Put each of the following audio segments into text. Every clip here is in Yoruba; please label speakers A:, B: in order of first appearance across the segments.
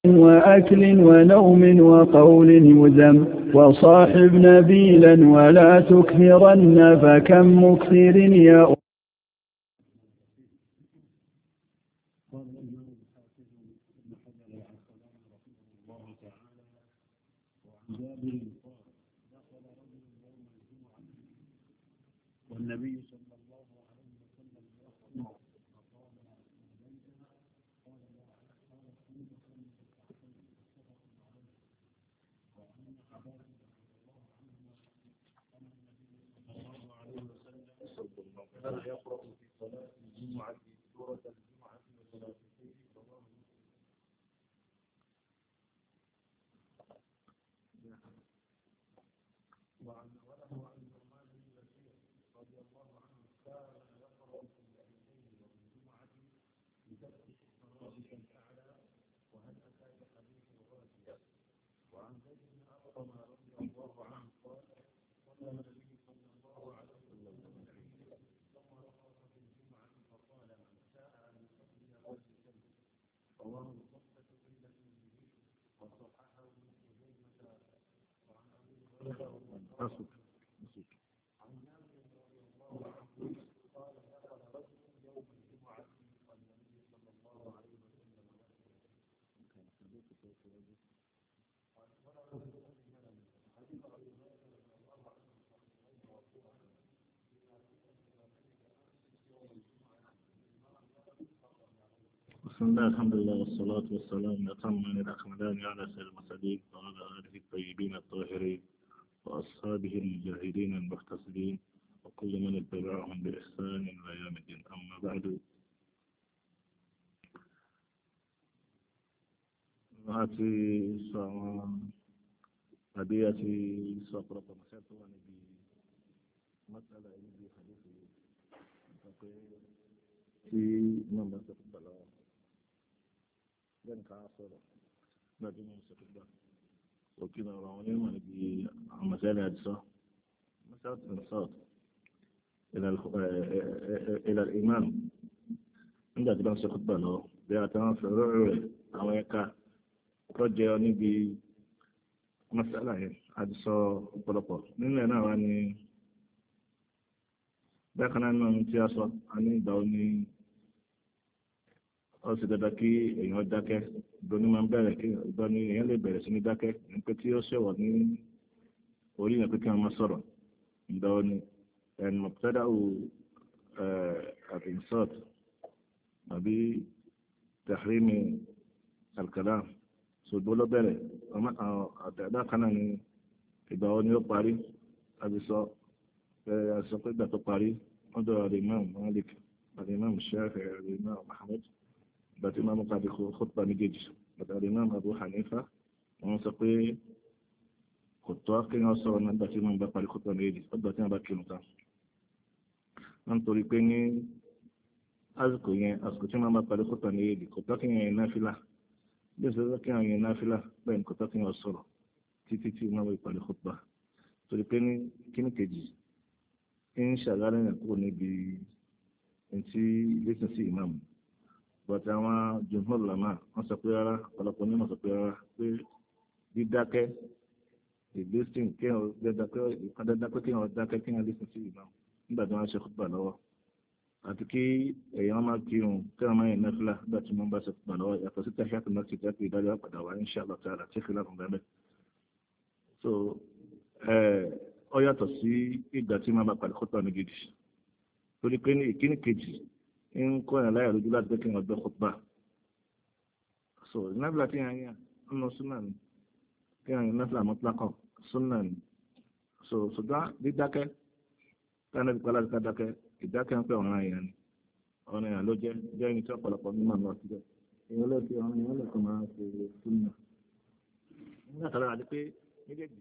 A: وأكل ونوم وقول يذم وصاحب نبيلا ولا تكثرن فكم مكثر يا
B: والنبي صلى الله عليه وسلم كان يقرأ في صلاة الجمعة سورة الجمعة وثلاثتين وعن وله عن النعمان بن بشير رضي الله عنه كان يقرأ في العيدين والجمعة بسبح ربك الأعلى وهل أتاك حديث غاشية. وعن زيد بن أرقم رضي الله عنه قال قال النبي صلى الله عليه وسلم ثم رقص في الجمعة فقال من شاء أن يصلي وليصلي. رواه الخمسة إلا الترمذي وصححه ابن خزيمة. وعن أبي هريرة عن جابر رضي الله عنه قال دخل رجل يوم الجمعة والنبي صلى الله عليه وسلم بسم الله الحمد لله والصلاة والسلام أتمان الأكملان على سيد المرسلين وعلى آله الطيبين الطاهرين وأصحابه المجاهدين المحتسبين وكل من اتبعهم بإحسان إلى يوم الدين. أما بعد àti sọ àwọn àbí àti sọ ọ̀pọ̀lọpọ̀ mọ̀sẹ́ tó wà níbi mọ́sálà níbi àdéhùn yìí nípa pé tí náà bá sọ fún gbà lọ́wọ́ bẹ́ẹ̀ ni ká sọ̀rọ̀ nígbà tí wọ́n sọ fún gbà òkè náà ọ̀rọ̀ àwọn onímọ̀ níbi àwọn mọ̀sálà àti sọ mọ́sálà tó ń sọ̀t إلى الإمام nígbà tí wọ́n sọ fún gbà lọ́wọ́ bí àtàwọn fẹ̀rẹ̀ rẹ̀ àwọn ẹ̀ka tọ́jẹ́ níbi masala yẹn àdìsọ ọ̀pọ̀lọpọ̀ nílẹ̀ náà wá ní bẹ́ẹ̀kan náà nínú tí a sọ a ní ìgbà òní ó sì dandan kí èèyàn dákẹ́ ìdọ́ni máa ń bẹ̀rẹ̀ kí ìdọ́ni èèyàn lè bẹ̀rẹ̀ sí ní dákẹ́ ní pé tí ó ṣẹ̀wọ̀ ní orí yẹn pé kí wọ́n máa sọ̀rọ̀ ìgbà òní ẹni mọ̀tẹ́dá ò àtìsọ́t àbí tahrimi al-kalam ṣùgbọ́n ló bẹ̀rẹ̀ àtẹ̀dá kan náà ní ìgbà wo ni ó parí àbísọ àṣọ pé ìgbà tó parí wọ́n dọ̀ al-Imam Malik al-Imam Shafi'i al-Imam Ahmad ìgbà tí máa mú kábí khutba méjèèjì àti al-Imam Abu Hanifa wọ́n sọ pé kò tọ́ kí wọ́n sọ̀rọ̀ nígbà tí wọ́n bá parí khutba méjèèjì ọgbà tí wọ́n bá kírun tán. wọ́n torí pé ní àsìkò tí wọ́n bá parí khutba méjèèjì kò tọ́ kí wọ́n yẹn náfìlà bí ẹsẹ̀ lọ́kẹ́ àwọn yẹn náfìlà bẹ́ẹ̀ ni kò tọ́ kí wọ́n sọ̀rọ̀ títí tí wọ́n wọ́n ìpàdé khutba torí pé ní kíní kejì ń ṣàlàyé yẹn kúrò níbi tí lẹ́sìn sí ìmáàmù bọ́tà àwọn jumhur ulama wọ́n sọ pé rárá ọ̀pọ̀lọpọ̀ onímọ̀ sọ pé rárá pé dídákẹ́ ìgbésìn kí wọ́n dákẹ́ kí wọ́n dákẹ́ kí wọ́n lẹ́sìn sí ìmáàmù nígbà tí wọ́n ṣe khutba lọ́wọ́ àti kí èèyàn máa kírun kí wọ́n máa yẹn náfìlà nígbà tí wọ́n bá ṣe khutba lọ́wọ́ yàtọ̀ sí tahiyatu masjid tẹ́ pé ìdájọ́ padà wá insha Allah ta'ala tí khilaf fún bẹ́ẹ̀ so ọ yàtọ̀ sí ìgbà tí wọ́n bá parí khutba ní gidi torí pé ní ìkíní kejì ń kọ́ yàn láyà lójú láti kí wọ́n gbọ́ khutba so náfìlà tí yàn yàn ń lọ súnà ni kí wọ́n yàn náfìlà mutlaqan súnà ni so ṣùgbọ́n dídákẹ́ káná bí pálá ká dákẹ́ ìdákẹ́ ń pẹ́ ọ̀ràn èèyàn ni ọ̀ràn èèyàn ló jẹ́ ẹni tí ọ̀pọ̀lọpọ̀ mímọ̀ náà ti jẹ́ èèyàn ló fi ọ̀ràn èèyàn lè kọ́ máa ṣe súnà nígbà tó lára di pé méjèèjì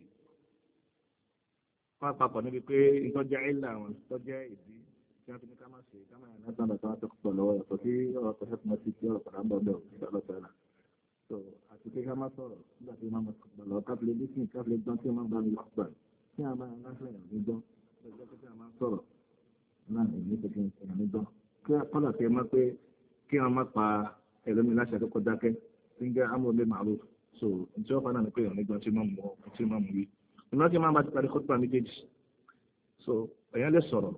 B: wọ́n papọ̀ níbi pé ìtọ́jà ìlà àwọn ìtọ́jà ìdí tí wọ́n fi ní ká má ṣe ká má yàn láti àbàtà wọn tó pọ̀ lọ́wọ́ yàtọ̀ sí ọ̀rọ̀ tó fẹ́ sí tí ọ̀rọ̀ padà ń bọ̀ bẹ́ẹ̀ òṣìṣẹ́ ọlọ́sẹ̀rà so àti pé ká má sọ̀rọ̀ nígbà tí wọ́n máa pọ̀ lọ́wọ́ káfílẹ̀ bí sìn káfílẹ̀ gbọ́n tí wọ́n bá ń lọ gbà tí wọ́n bá ń láṣẹ yàn ní gbọ́n lọ́jọ́ pé tí wọ́n máa ń sọ̀rọ̀ náà èyí tó fi ń ní gbọ́n kí kọ́lá tẹ mọ́ pé kí wọ́n má pa ẹlòmí láṣẹ tó kọjá kẹ́ tí ń jẹ́ amúlò lè màlúù so tí ó fana ní pé èèyàn nígbà tí máa mú wí ìmọ̀ tí máa bá ti parí kótópà méjèèjì so èèyàn lè sọ̀rọ̀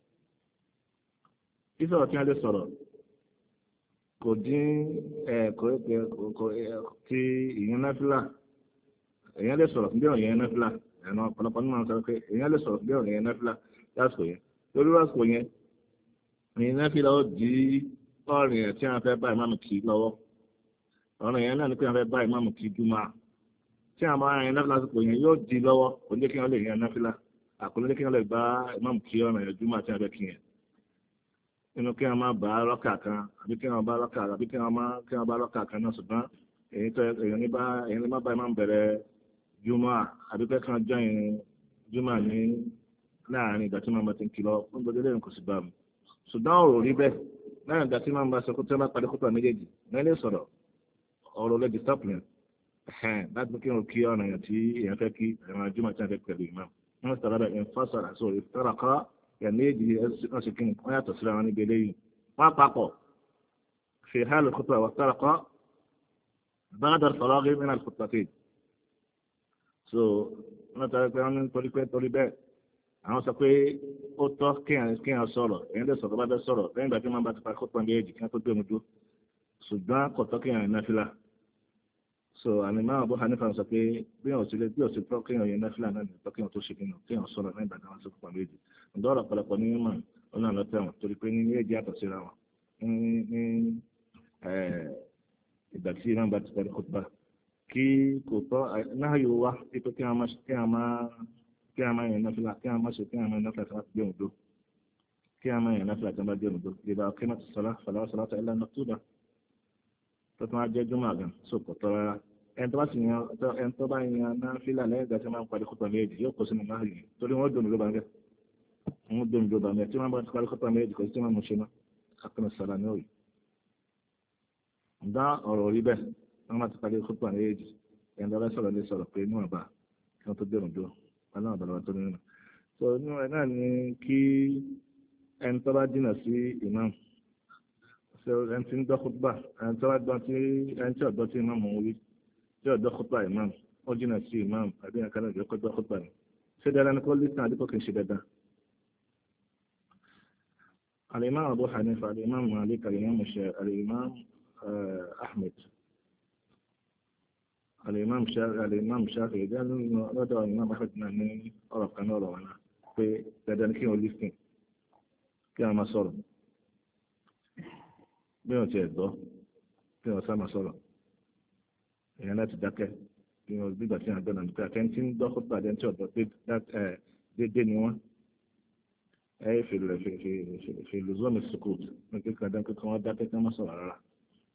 B: sísọ̀rọ̀ tí wọ́n lè sọ̀rọ̀ kò dín ti ìyẹn náfìlà èèyàn lè sọ̀rọ̀ bí ọ̀rọ̀ yẹn náfìlà ẹ̀nà ọ̀pọ̀lọpọ̀ nínú àwọn sọ pé èèyàn lè sọ̀rọ̀ bí ọ̀rọ̀ yẹn náfìlà lásìkò yẹn lórí lásìkò yẹn ìyẹn náfìlà ó di ọ̀rìn ẹ̀ tí wọ́n fẹ́ bá ìmáàmù kì í lọ́wọ́ ọ̀rọ̀ yẹn náà ni pé wọ́n fẹ́ bá ìmáàmù kì í jùmọ̀ tí àwọn ará yẹn náfìlà lásìkò yẹn yóò di lọ́wọ́ kò ní kí wọ́n lè yẹn náfìlà àkọlé kí wọ́n lè bá ìmáàmù kì í ọ̀rọ̀ yẹn jùmọ̀ tí wọ́n fẹ́ kì yẹn inú kí wọ́n máa bá rọ́kà kan àbí kí wọ́n bá rọ́kà kan náà ṣùgbọ́n èyí ní bá ìmáàmù bẹ̀rẹ̀ jùmọ̀ àbí pé kan jọyìn jùmọ̀ ní láàrin ìgbà tí wọ́n bá ti ń kìlọ̀ fún gbogbo eléyìí kò sì bá mu ṣùgbọ́n ọ̀rọ̀ rí bẹ́ẹ̀ láàrin ìgbà tí wọ́n bá sọ pé tí wọ́n bá parí kópa méjèèjì lẹ́lẹ́ sọ̀rọ̀ ọ̀rọ̀ lẹ́dí stopling láti kí wọ́n kí ọ̀nà yẹn tí èèyàn fẹ́ kí ẹ̀rọ jùmọ̀ tí wọ́n fẹ́ pẹ̀lú ìmáàmù wọ́n sọ̀rọ̀ bẹ́ẹ̀ ìfọ́sọ̀rọ̀ àti ìfẹ́ràkọ́ yẹn méjì wọ́n sì kí wọ́n yàtọ̀ síra wọn níbi eléyìí wọ́n papọ̀ fi hàlù kópa wọ́n sọ̀rọ̀ بعد الفراغ من الخطتين so wọ́n tọ́jú pé wọ́n ní torí bẹ́ẹ̀ àwọn sọ pé ó tọ́ kéèyàn sọ̀rọ̀ èyàn lè sọ̀rọ̀ bá bẹ́ sọ̀rọ̀ lẹ́yìn ìgbà tí wọ́n bá ti parí kópa méjì kí wọ́n tó gbé mu dúró ṣùgbọ́n kò tọ́ kéèyàn náfìlà so àmì máa Abu Hanifa sọ pé bí ọ̀sẹ̀ tọ́ kéèyàn yẹn náfìlà náà ní tọ́ kéèyàn tó ṣe kéèyàn sọ̀rọ̀ lẹ́yìn ìgbà tí wọ́n ti kópa méjì ǹdọ́ ọ̀rọ̀ pọ̀lọpọ̀ ní mọ̀ ọ̀nà àlọ́tẹ̀wọ̀n torí pé ní méjì àtọ̀ síra wọn ní ìgbà tí iná bá ti parí kópa kí kò tọ́ náà yóò wá pé kí a máa yẹn náfìlà kí a máa ṣe kí a máa náfìlà tí wọ́n ti gbé òun dó kí a máa yẹn náfìlà tí wọ́n bá gbé òun dó ìgbà kí wọ́n ti sọ̀rọ̀ fàlàwọ́ sọ̀rọ̀ tó ẹlẹ́nu tó dà tó tún wá jẹ́ jùmọ̀ àgàn so kò tọ́ rárá ẹni tó bá yan náfìlà lẹ́yìn ìgbà tí wọ́n máa ń parí kópa méjì yóò kó sínú náà yìí torí wọ́n dòmí ló bá ń gẹ́ wọ́n dòmí ló bá ń gẹ́ tí wọ́n bá ti parí kópa méjì kò sí tí wọ́n mú ṣe náà akọ́nà sọ̀rọ̀ ní òyì dá ọ̀rọ̀ rí bẹ́ẹ̀ wọ́n máa ti parí kópa méjì ẹni tó bá sọ̀rọ̀ lè sọ̀rọ̀ pé níwọ̀n bá kí wọ́n tó dẹ̀rùn dó aláwọ̀ bàlọ́wọ́ tó nínú so inú ẹ̀ náà ni kí ẹni tó bá dínà sí imam so ẹni tí ń dọ́ kútbà ẹni tó bá dán tí ẹni tí ọ̀dọ́ tí imam ń wí tí ọ̀dọ́ kútbà imam ó dínà sí imam àbí ẹ̀ka náà ìjọ kọ́dọ́ kútbà ni ṣé dáadáa ni kó lè tàn àdínkù kì í ṣe dáadáa. al-imam Abu Hanifa al-imam Malik al-imam Ahmed الإمام الشافعي ده لدى الإمام أحمد ní ọ̀rọ̀ kan náà ọ̀rọ̀ wọn náà pé dandan kí wọ́n lísìn kí wọ́n máa sọ̀rọ̀ bí wọ́n ti ẹ̀gbọ́ kí wọ́n sá máa sọ̀rọ̀ èèyàn láti dákẹ́ kí wọ́n gbígbà tí wọ́n gbọ́nà nípa àtẹ́ntí ń gbọ́ kópa àdẹ́ntí tí ọ̀dọ́ pé dédé ni wọ́n fi lùzọ́mì sukùt ní kíkà dán pé kí wọ́n dákẹ́ kí wọ́n máa sọ̀rọ̀ rárá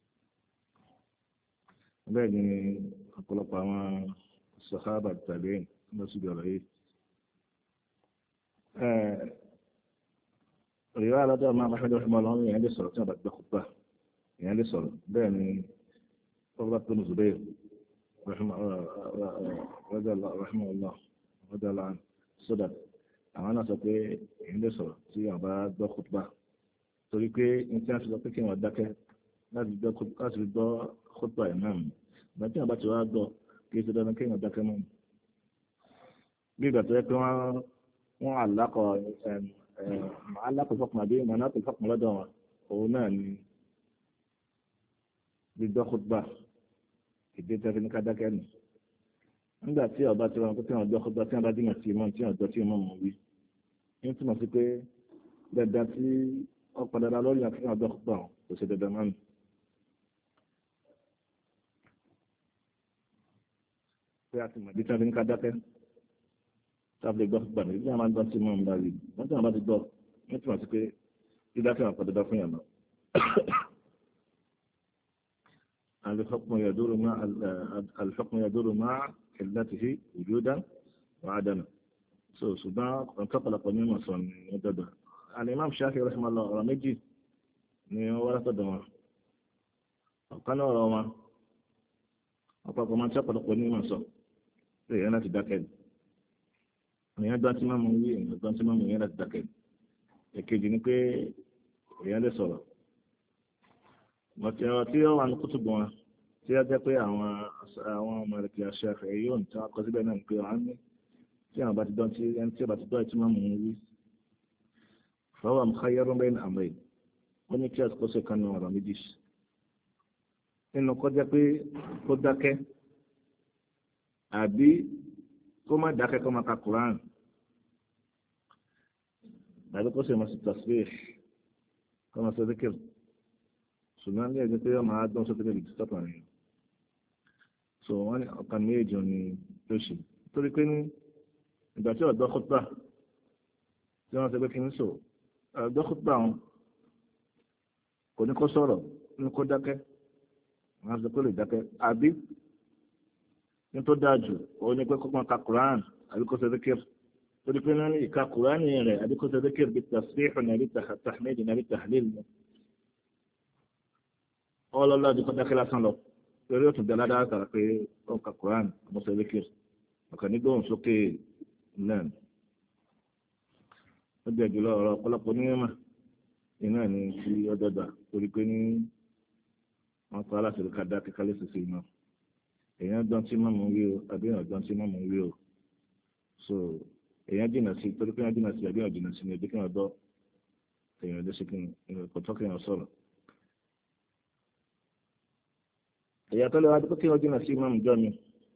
B: bẹ́ẹ̀ ni ọ̀pọ̀lọpọ̀ àwọn sàhábà tàbí lọ sí ọ̀rọ̀ yìí. òyìnbó aládọ́ máa máa fẹ́ẹ́ fún ọlọ́run èèyàn lè sọ̀rọ̀ tí wọ́n bá gbọ́ kópa èèyàn lè sọ̀rọ̀ bẹ́ẹ̀ ni ọba tó ní Zubayr rahimahullah radiyallahu anhu sódà àwọn náà sọ pé èèyàn lè sọ̀rọ̀ tí wọ́n bá gbọ́ kópa torí pé ní tí wọ́n fi sọ pé kí wọ́n dákẹ́ láti gbọ́ kópa ìmáàmù ìgbà tí wọ́n bá ti wá gbọ́ kí ẹ ti dandan kéèyàn dákẹ́ mọ́ bí ìgbà tó yẹ pé wọ́n alákọ̀ fọkùn àbí mọ̀nàtò fọkùn lọ́dọ̀ wọn òun náà ni gbígbọ́ kópa ìdí tẹ́fẹ́ ní ká dákẹ́ nù nígbà tí ọba tí wọn kó tí wọn gbọ́ kópa tí wọn bá dínà sí imọ́ tí wọn gbọ́ tí imọ́ mọ̀ wí ní túmọ̀ sí pé dandan tí wọ́n padà dá lórí àti wọn gbọ́ kópa kò ṣe dandan mọ́nu. pé a ti mọ̀ bí tí wọ́n fi ń ká dákẹ́ tábìlì gbọ́ fún gbàgbé bí wọ́n máa ń gbọ́ sí mọ́ ń bá rí wọ́n tí wọ́n bá ti gbọ́ ní tí wọ́n ti pé dídákẹ́ wọn padà dá fún yàrá. الحكم يدور مع علته وجودا وعدما ṣùgbọ́n ọ̀tọ́pọ̀lọpọ̀ ní mọ̀sán ní dọ́dọ̀ al-Imam Shafi'i rahimahullah ọ̀rọ̀ méjì ni wọ́n wá látọ̀dọ̀ wọn ọ̀kan náà ọ̀rọ̀ wọn ọ̀pọ̀lọpọ̀ máa ń tọ́pọ̀lọpọ̀ ní mọ̀sán pé èèyàn láti dákẹ́ èèyàn gbọ́n tí máa mú wí èèyàn gbọ́n tí máa mú èèyàn láti dákẹ́ èkejì ni pé èèyàn lè sọ̀rọ̀ ọ̀tí ó wà ní kútùbù wọn tí ó jẹ́ pé àwọn mọ̀lẹ́kì àṣàfẹ́ yóò ní tí wọ́n kọ síbẹ̀ náà pé wọ́n ní tí àwọn bá ti dán tí ẹni tí ó bá ti dán ìtumọ̀ mú un wí fọwọ́ mukhayyarun bayna amrayn ó ní kí àsìkò ṣe kan ní ọ̀rọ̀ méjì nínú kó jẹ́ pé kó dákẹ́ àbí kó má dákẹ́ kó má ka Quran àbí kó sì má sí tasbih kó má sí zikr ṣùgbọ́n ní ẹ̀jẹ̀ pé ó máa dán sókè lè disturb àárín so wọ́n ní ọ̀kan méjì ní ló ṣe torí pé ní ìgbà tí ọ̀dọ́ khutbah tí wọ́n ṣe pé kí n sọ ọ̀dọ́ khutbah wọn kò ní kó sọ̀rọ̀ ní kó dákẹ́ wọ́n sọ pé lè dákẹ́ àbí ní tó dáa jù òun ni pé kó máa ka Quran àbí kó ṣe zikr torí pé ní ìka Quran rẹ̀ àbí kó ṣe zikr bí tasbih nàbí tahmid nàbí tahlil ọlọ́lá di kó dákẹ́ lásán lọ torí ó tún dá ládàá sára pé ó ń ka Quran àbí ṣe zikr ọ̀kan nígbóhùn sókè náà ó jẹ́ jùlọ ọ̀rọ̀ ọ̀pọ̀lọpọ̀ onímọ̀ iná ní ti ọjọ́ gbà torí pé ní wọ́n kọ́ aláṣẹ ká dá kíkálẹ̀ sí sí iná èèyàn dán tí mọ́mú wí o àbí èèyàn dán tí mọ́mú wí o so èèyàn jìnnà sí torí pé èèyàn jìnnà sí àbí èèyàn jìnnà sí ní ojú kí wọ́n dọ́ èèyàn lé sí kí kò tọ́ kí wọ́n sọ̀rọ̀ èèyàn tó lè wá dúpọ́ kí wọ́n jìnnà sí mọ́mú jọ mi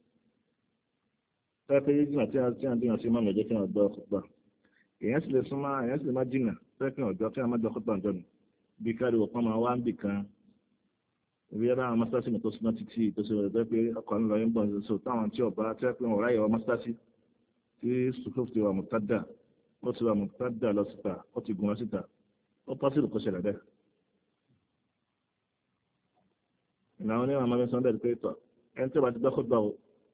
B: fẹ́ẹ́ pé jìnnà tí wọ́n jìnnà sí mọ́mú ẹ̀jẹ̀ kí wọ́n dọ́ ọ̀pọ̀ èèyàn sì lè súnmọ́ èèyàn sì lè má jìnnà fẹ́ẹ́ kí wọ́n jọ kí wọ́n má dọ́ ọ̀pọ̀ jọ mi bí káríwò kan máa wá ń bì kan ìwé yàrá àwọn mọ́sálásí mi tó súnmọ́ títí tó ṣe wọ̀lẹ̀ pé ọkọ̀ ńlọ yín bọ̀ ní sọ táwọn tí ọba tẹ́ pé wọ́n ráyè wọ mọ́sálásí tí sùkúrù ti wà mùtádà ó ti wà mùtádà lọ síta ó ti gùn lọ síta ó pọ́sìlù kó ṣẹlẹ̀ bẹ́ẹ̀. ìlànà onímọ̀ àmọ́ mi sọ bẹ́ẹ̀ pé tọ̀ ẹni tí ọba ti gbọ́ khutbah o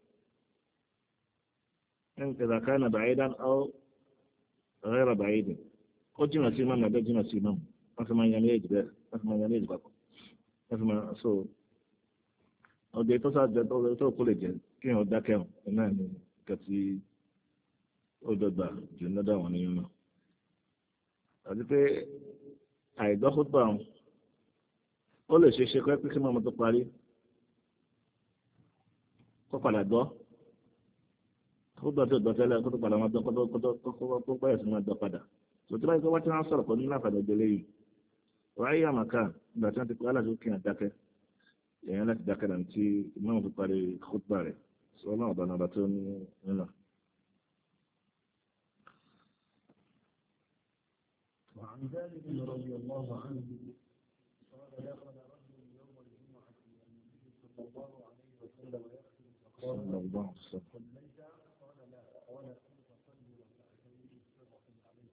B: ẹni tí ìdàkà náà ba'idan aw ghayra ba'idin ó jìnnà sí mọ́mù ẹ̀bẹ́ jìnnà sí mọ́mù wọ́n fi máa yan méjì bẹ́ẹ̀ wọ́n fi máa yan méjì papọ̀ so ọdẹ tó sáájẹ tó kó lè jẹ kí wọn dákẹ́ wọn náà ní nǹkan tí ó dọ́gba jù lọ́dọ̀ àwọn nínú náà àti pé àìgbọ́ khutbah wọn ó lè ṣe é ṣe pé kí mọ́mọ́ tó parí kó padà gbọ́ khutbah tó gbọ́ tẹ́lẹ̀ kó tó padà wọn gbọ́ kó pẹ́yẹ̀ sí wọn gbọ́ padà tòtí báyìí kó wá tí wọ́n sọ̀rọ̀ pọ̀ nínú àfàdé ìdílé yìí wáyé àmàkà ìgbà tí wọ́n ti kọ́ aláṣẹ kí wọ́n dákẹ́ èèyàn láti dákẹ́ náà tí ìmáàmù fi parí khutbah rẹ̀ sọ náà ọ̀bàna ọba tó ní nínú.
A: وعن ذلك رضي الله عنه قال دخل رجل يوم الجمعة إلى النبي صلى الله عليه وسلم يختم فقال صليت؟ قال لا قال قم فصل ركعتين متفق عليه.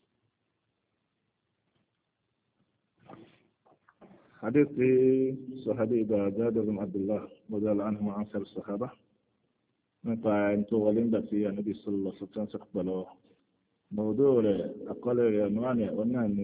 B: حديث صحابي جابر بن عبد الله رضي الله عنه عن سائر الصحابة nípa ẹni tó wọlé ńgbà tí Ànábì sallallahu alaihi wasallam sọ̀kọ̀ lọ mọ̀ọ́dọ́ rẹ̀ àkọlé rẹ̀ ọ̀nà ọ̀nà ni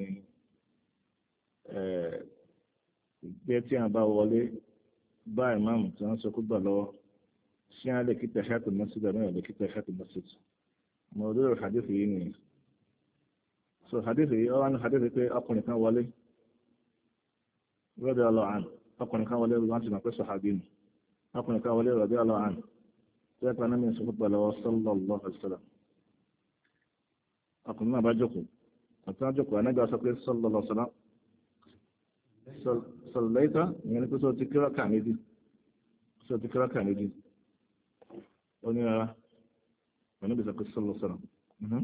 B: gbé tí a bá wọlé bá ìmáàmù tí wọ́n sọ̀kọ̀ gbà lọ́wọ́ ṣé a lè kí tahiyatul masjid àbí a lè kí tahiyatul masjid mọ̀ọ́dọ́ rẹ̀ hadith yìí ni so hadith yìí ọ̀wá ní hadith pé ọkùnrin kan wọlé radiyallahu anhu ọkùnrin kan wọlé wọn ti mọ̀ pé sọ̀hábí ni ọkùnrin kan wọlé radiyallahu anhu tí wọ́n pa náà mi sọ̀kọ̀ gbà lọ́wọ́ sallallahu alaihi wasallam ọkùnrin náà bá jókòó àti wọn jókòó anágbà sọ pé sallallahu alaihi wasallam sallaita ìyẹn ní pé sọ ti kíráka méjì ó ní rárá wọn níbi sọ pé sallallahu alaihi wasallam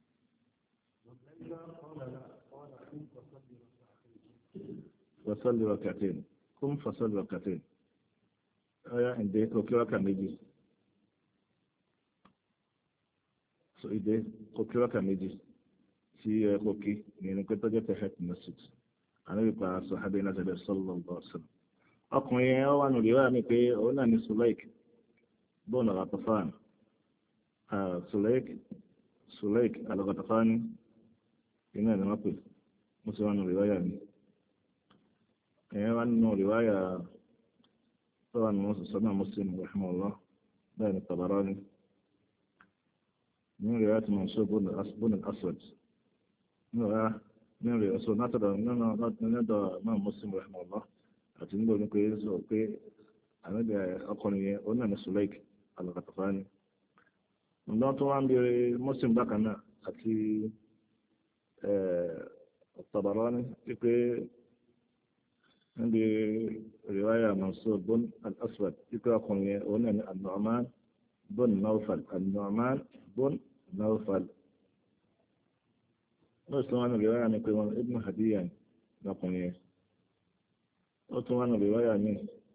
B: fasalli rak'atayn kum fasalli rak'atayn ọyá ìdè kò kíráka méjì so ìdè kò kíráka méjì tí ẹ kò kí ní ẹni pé tọ́jọ́ tahiyatul masjid ànábì pa sọ̀hábẹ́ náà tẹ̀lé sallallahu alaihi wasallam ọkùnrin yẹn wà nù ríwá mi pé òun náà ní Sulaik bọ́ọ̀nù Ghatafan Sulaik al-Ghatafani iná ni wọ́n pè mo sì wà nù ríwá yà mí ẹ̀yẹn wà nù ríwá yà tó wà nù sọ́nà Muslim rahimahullah bẹ́ẹ̀ ni Tabarani من رواية منصور بن الأسود من رواية أسود نتدى إمام مسلم رحمه الله أتنبه نكوي ànábì ọkùnrin yẹn ó náà ní Sulaik al-Ghatafani ǹdọ́ tó wá ń bèrè Muslim bákan náà àti Tabarani wípé níbi riwaya Mansur bun al-Aswad wípé ọkùnrin yẹn ó náà ní An-Nu'man bun Nawfal An-Nu'man bun Nawfal ó sì wá ní riwaya ní pé wọn Ibn Hadiyan lọkùnrin yẹn ó tún wá ní riwaya ní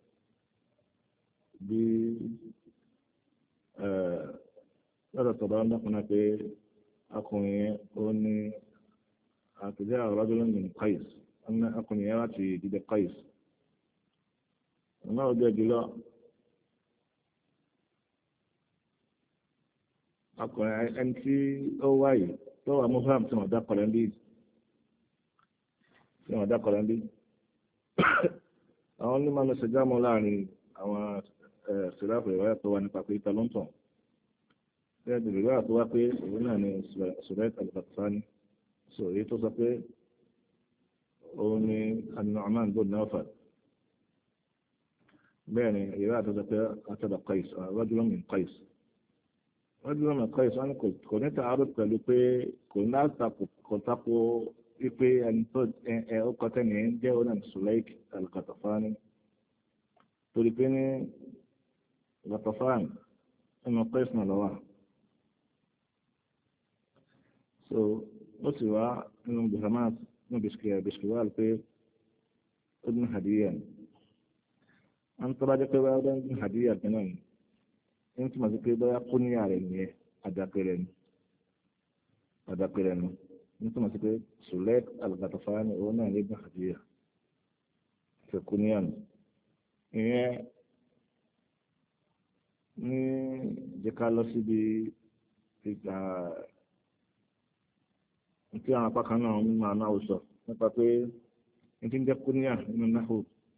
B: bí lọ́dọ̀ tọ̀bá ń dákùnrin pé ọkùnrin yẹn ó ní àtijọ́ rajulun min Qais ọkùnrin yẹn láti ìdílé Qais ọ̀nà òjò jùlọ ọkùnrin ẹni tí ó wáyé tó wà mufham tí wọ́n dákọ̀rẹ́ ń bí àwọn onímọ̀ lọ ṣèjámọ́ láàrin àwọn ṣìláfù ìwáyà tó wà nípa pé ìta ló ń tàn bẹ́ẹ̀ bí ìwáyà tó wá pé òun náà ni Sulaik al-Ghatafani so èyí tó sọ pé òun ni An-Nu'man bun Nawfal bẹ́ẹ̀ ni ìwáyà tó sọ pé àtọ̀dọ̀ Qais rajulun min Qais rajulun min Qais wọn kò ní ta'arud pẹ̀lú pé kò tako wípé ẹni tó ó kọ́tẹ́ ní jẹ́ òun náà Sulaik al-Ghatafani torí pé ní Ghatafan ẹnu Qais náà lọ́wọ́ so ó sì wá nínú bihamat nínú biskiwal pé Ibn Hadiyan wọ́n tó bá jẹ́ pé wáyé ọdún Ibn Hadiyan kan náà ní tí màá sí pé bóyá kó ní ààrẹ nìyẹn àdàpẹ̀rẹ̀ ni ní tí màá sí pé Sulaik al-Ghatafani òun náà ní Ibn Hadiyan fẹ́ kó ní àná ìyẹn ní jẹ́ ká lọ síbi ìgbà tí àwọn apá kan náà ń máa náà sọ nípa pé ní tí ń jẹ́ kúníyà nínú náhù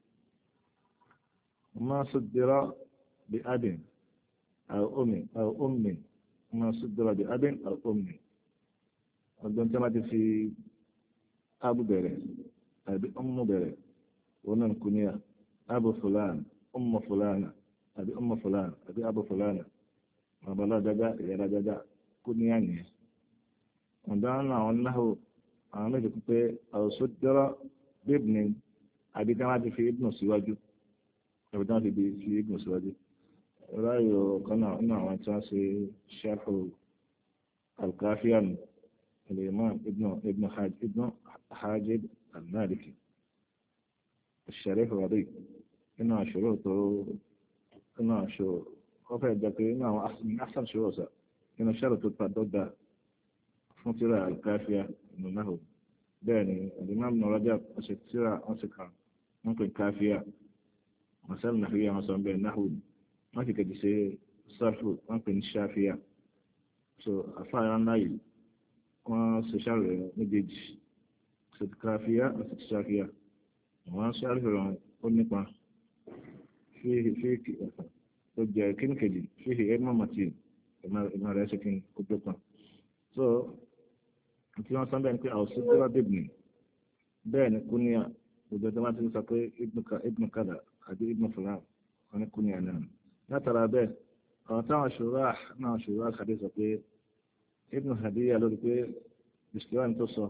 B: ma suddira bi abin aw ummin ma suddira bi abin aw ummin ọdún tí a máa ti fi abu bẹ̀rẹ̀ àbí ummu bẹ̀rẹ̀ wọn náà kúníyà abu fulan ummu fulana àbí ummu fulan àbí abu fulana bàbá dájá ìyá dájá kúníyà nìyẹn ọ̀dọ́ àwọn náhù àwọn méjì pé àwòsódọ́rọ́ bíbní àbí tí wọ́n ti fi ibùn síwájú àbí tí wọ́n ti fi ibùn síwájú ráyò kan náà nínú àwọn tí wọ́n ṣe ṣẹ́fù alkafiyan al-imam ibn hajib al-maliki الشريف الرضي إنه شروطه إنه شو وفي الذكر إنه من أحسن شروطه إنه شرط التعدد فنترى الكافية إنه بيني الإمام ابن رجب أشترى أنسكا ممكن كافية مثلا نحوية مثلا بين نحو ما في كده شيء صرف ممكن الشافية so أفعل النايل وسشار نديج ست كافية وست شافية وسشار فرعون ونقع فيه كن كدي فيه علم متين ما رأسكين كتبنا so tí wọ́n sọ bẹ́ẹ̀ ni pé àwòsí tíra dìbò bẹ́ẹ̀ ni kúníà gbogbo ẹgbẹ́ wọn ti sọ pé ibùn kadà àbí ibùn fúlàn wọn ni kúníà náà látara bẹ́ẹ̀ àwọn táwọn ṣòro àkàdé sọ pé ibùn hadiya lórí pé biskiwa ni tó sọ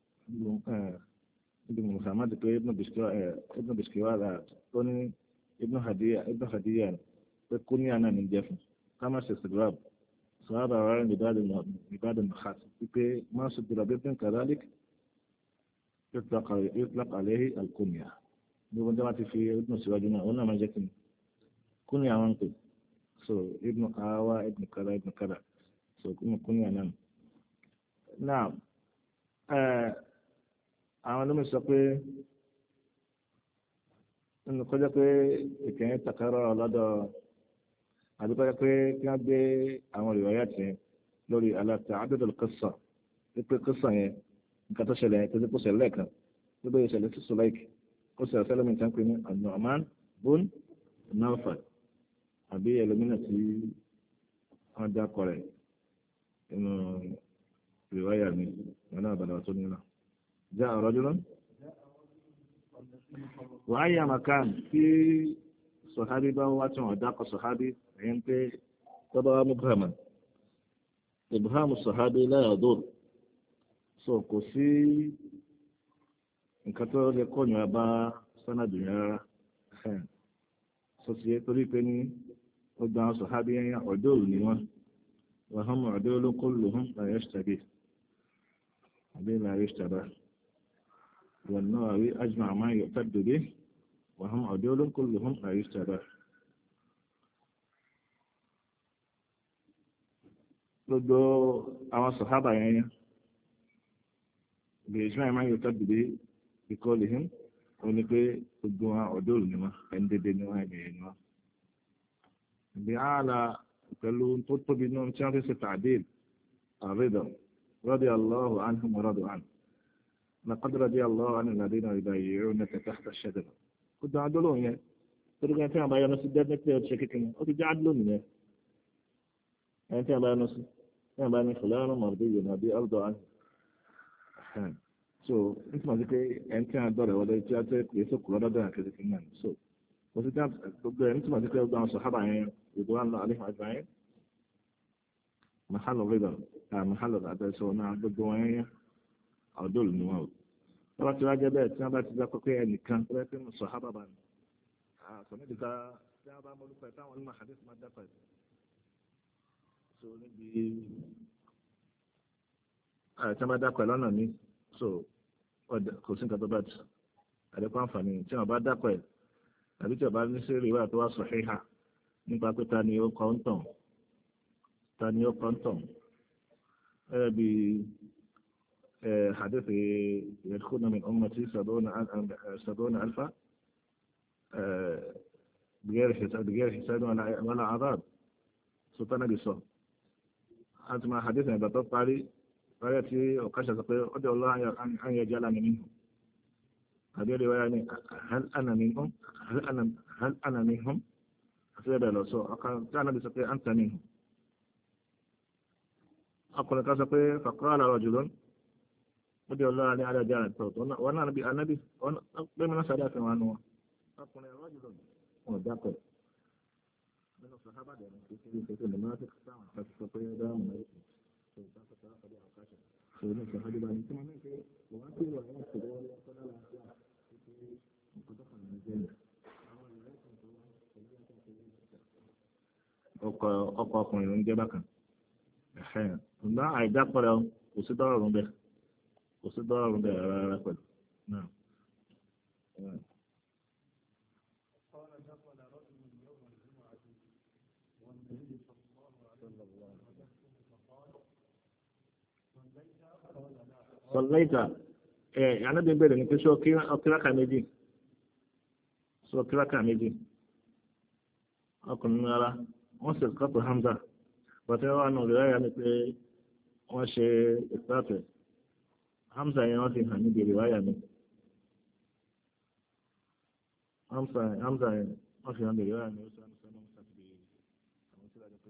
B: ibùn muhammad pé ibùn biskiwa rà tó ní ibùn hadiya pé kúníà náà ní jẹ́ fún kámá ṣe sèdúrà صار عن عباد النخاس ما صدر بابن كذلك يطلق عليه الكنية يقول دمت في ابن سواجنا هنا ما جاكن كنية منقب ابن آوى ابن كذا كنية نعم àwọn ọmọ sọ pé nínú kọjá pé ìkẹyìn takarọ lọ́dọ̀ àdúgbò pé kí wọ́n gbé àwọn ìròyìn àti lórí ta'addud al-qissa pé qissa yẹn nǹkan tó ṣẹlẹ̀ yẹn tó ti kó ṣẹlẹ̀ lẹ́ẹ̀kan tó bẹ́ẹ̀ ṣẹlẹ̀ sí Sulaik ó ṣẹlẹ̀ sẹ́lẹ̀mì tí wọ́n pè ní An-Nu'man bun Nawfal àbí ẹlòmínà tí wọ́n dákọ̀ rẹ̀ nínú ìròyìn mi wọn náà bàdà tó nílò. جاء رجل وأي مكان في sọ̀hábí bá wá tí wọ́n dákọ̀ sọ̀hábí ẹ̀yẹn pé tọ́ba wa mubhama ibhamu sọ̀hábí la yadur so kò sí nǹkan tó lè kọ́nyìn abá sánàdù yẹn rárá so ti yẹ torí pé ní ó gba àwọn sọ̀hábí yẹn ọ̀dọ́ òru ni wọ́n wọ́n hàn mọ́ ọ̀dọ́ ló kó lò hàn láyé ṣàbí àbí láyé ṣàbá wọ́n náà rí ajmọ̀ àmọ́ yóò tẹ́ dòde wọ́n hàn ọ̀dọ́ ló kó lò hàn láyé ṣàbá. gbogbo àwọn sọ̀hábà yẹn bẹ̀rẹ̀ ìṣúná ìmáà yóò tẹ́ dòde ikọ́ lè hàn ó ní pé gbogbo wọn ọ̀dọ́ òru ni wọ́n ẹni dédé ni wọ́n ẹ̀bẹ̀rẹ̀ ni wọ́n. ìgbé ààlà pẹ̀lú tó tóbi náà tí wọ́n fi ṣe tàdéèl àrídà radiyallahu anhum wa radu anhu laqad radiyallahu anil ladina yubayyi'unaka tahta ash-shajara kó dáa dọ́lọ́ yẹn torí kan tí wọ́n bá yọnu sí dẹ́gbẹ́ pé ọtí kékeré ó ti já dúró nìyẹn ẹni tí wọ́n bá yọnu sí tí wọ́n bá ní fúlànà mọ̀rọ̀dé nàbí ọ̀dọ̀ àná so nítorí pé ẹni tí wọ́n dọ̀rẹ̀ wọlé tí wọ́n tẹ́ pé sókù lọ́dọ̀ àkẹ́kẹ́ náà so kò sí gbogbo ẹni tí wọ́n ti pé ọgbà àwọn sọ̀hábà yẹn رضوان الله عليهم أجمعين محل الرضا محل الأدرسونا بالدوانية أو دول النواو طبعا تواجبات سنبا تذكر كي أنكان ولكن الصحابة بان سمعت إذا سنبا مولو فيتان ولما حديث ما دفت so níbi tí wọ́n bá dákọ̀ ẹ̀ lọ́nà mi so kò sí nǹkan tó bá ti àdékọ́ àǹfààní tí wọ́n bá dákọ̀ ẹ̀ tàbí tí wọ́n bá ní sí ìwé tó wá sọ̀híhà nípa pé ta ni ó kọ́ ń tàn bí hadith yadkhuluna min ummati sab'una alfa بغير حساب ولا عذاب سلطان نبي صلى أنت مع حديثنا بطلت علي رأيتي وقشة أدعو الله أن يجعلني منهم هذه الرواية يعني هل أنا منهم سيبا لو سو كان بسقي أنت منهم أقول كسقي فقال رجل أدعو الله أن على جانب صوت وأنا النبي بمن سألت عنه أقول يا رجل وداقل من الصحابة في المناطق فاستطيع دام ọkọ̀ ọkùnrin ló ń jẹ́ bákan ṣùgbọ́n àìdápọ̀rẹ̀ kò sí dọ́rọ̀rùn bẹ́ẹ̀ rárá pẹ̀lú náà. sọ̀lẹ́ta ànábì bẹ̀rẹ̀ ní pé sọ kíráka méjì ọkùnrin rárá wọ́n sì kọ́tù Hamza bàtẹ́ wà nù rẹ̀ yà ní pé wọ́n ṣe ìpàtẹ́ Hamza yẹn wọ́n fi hàn níbi ìrìwáyà mi Hamza yẹn wọ́n fi hàn níbi ìrìwáyà mi ó sọ ní sọ́nà sàtìbí àwọn tí wọ́n ti pé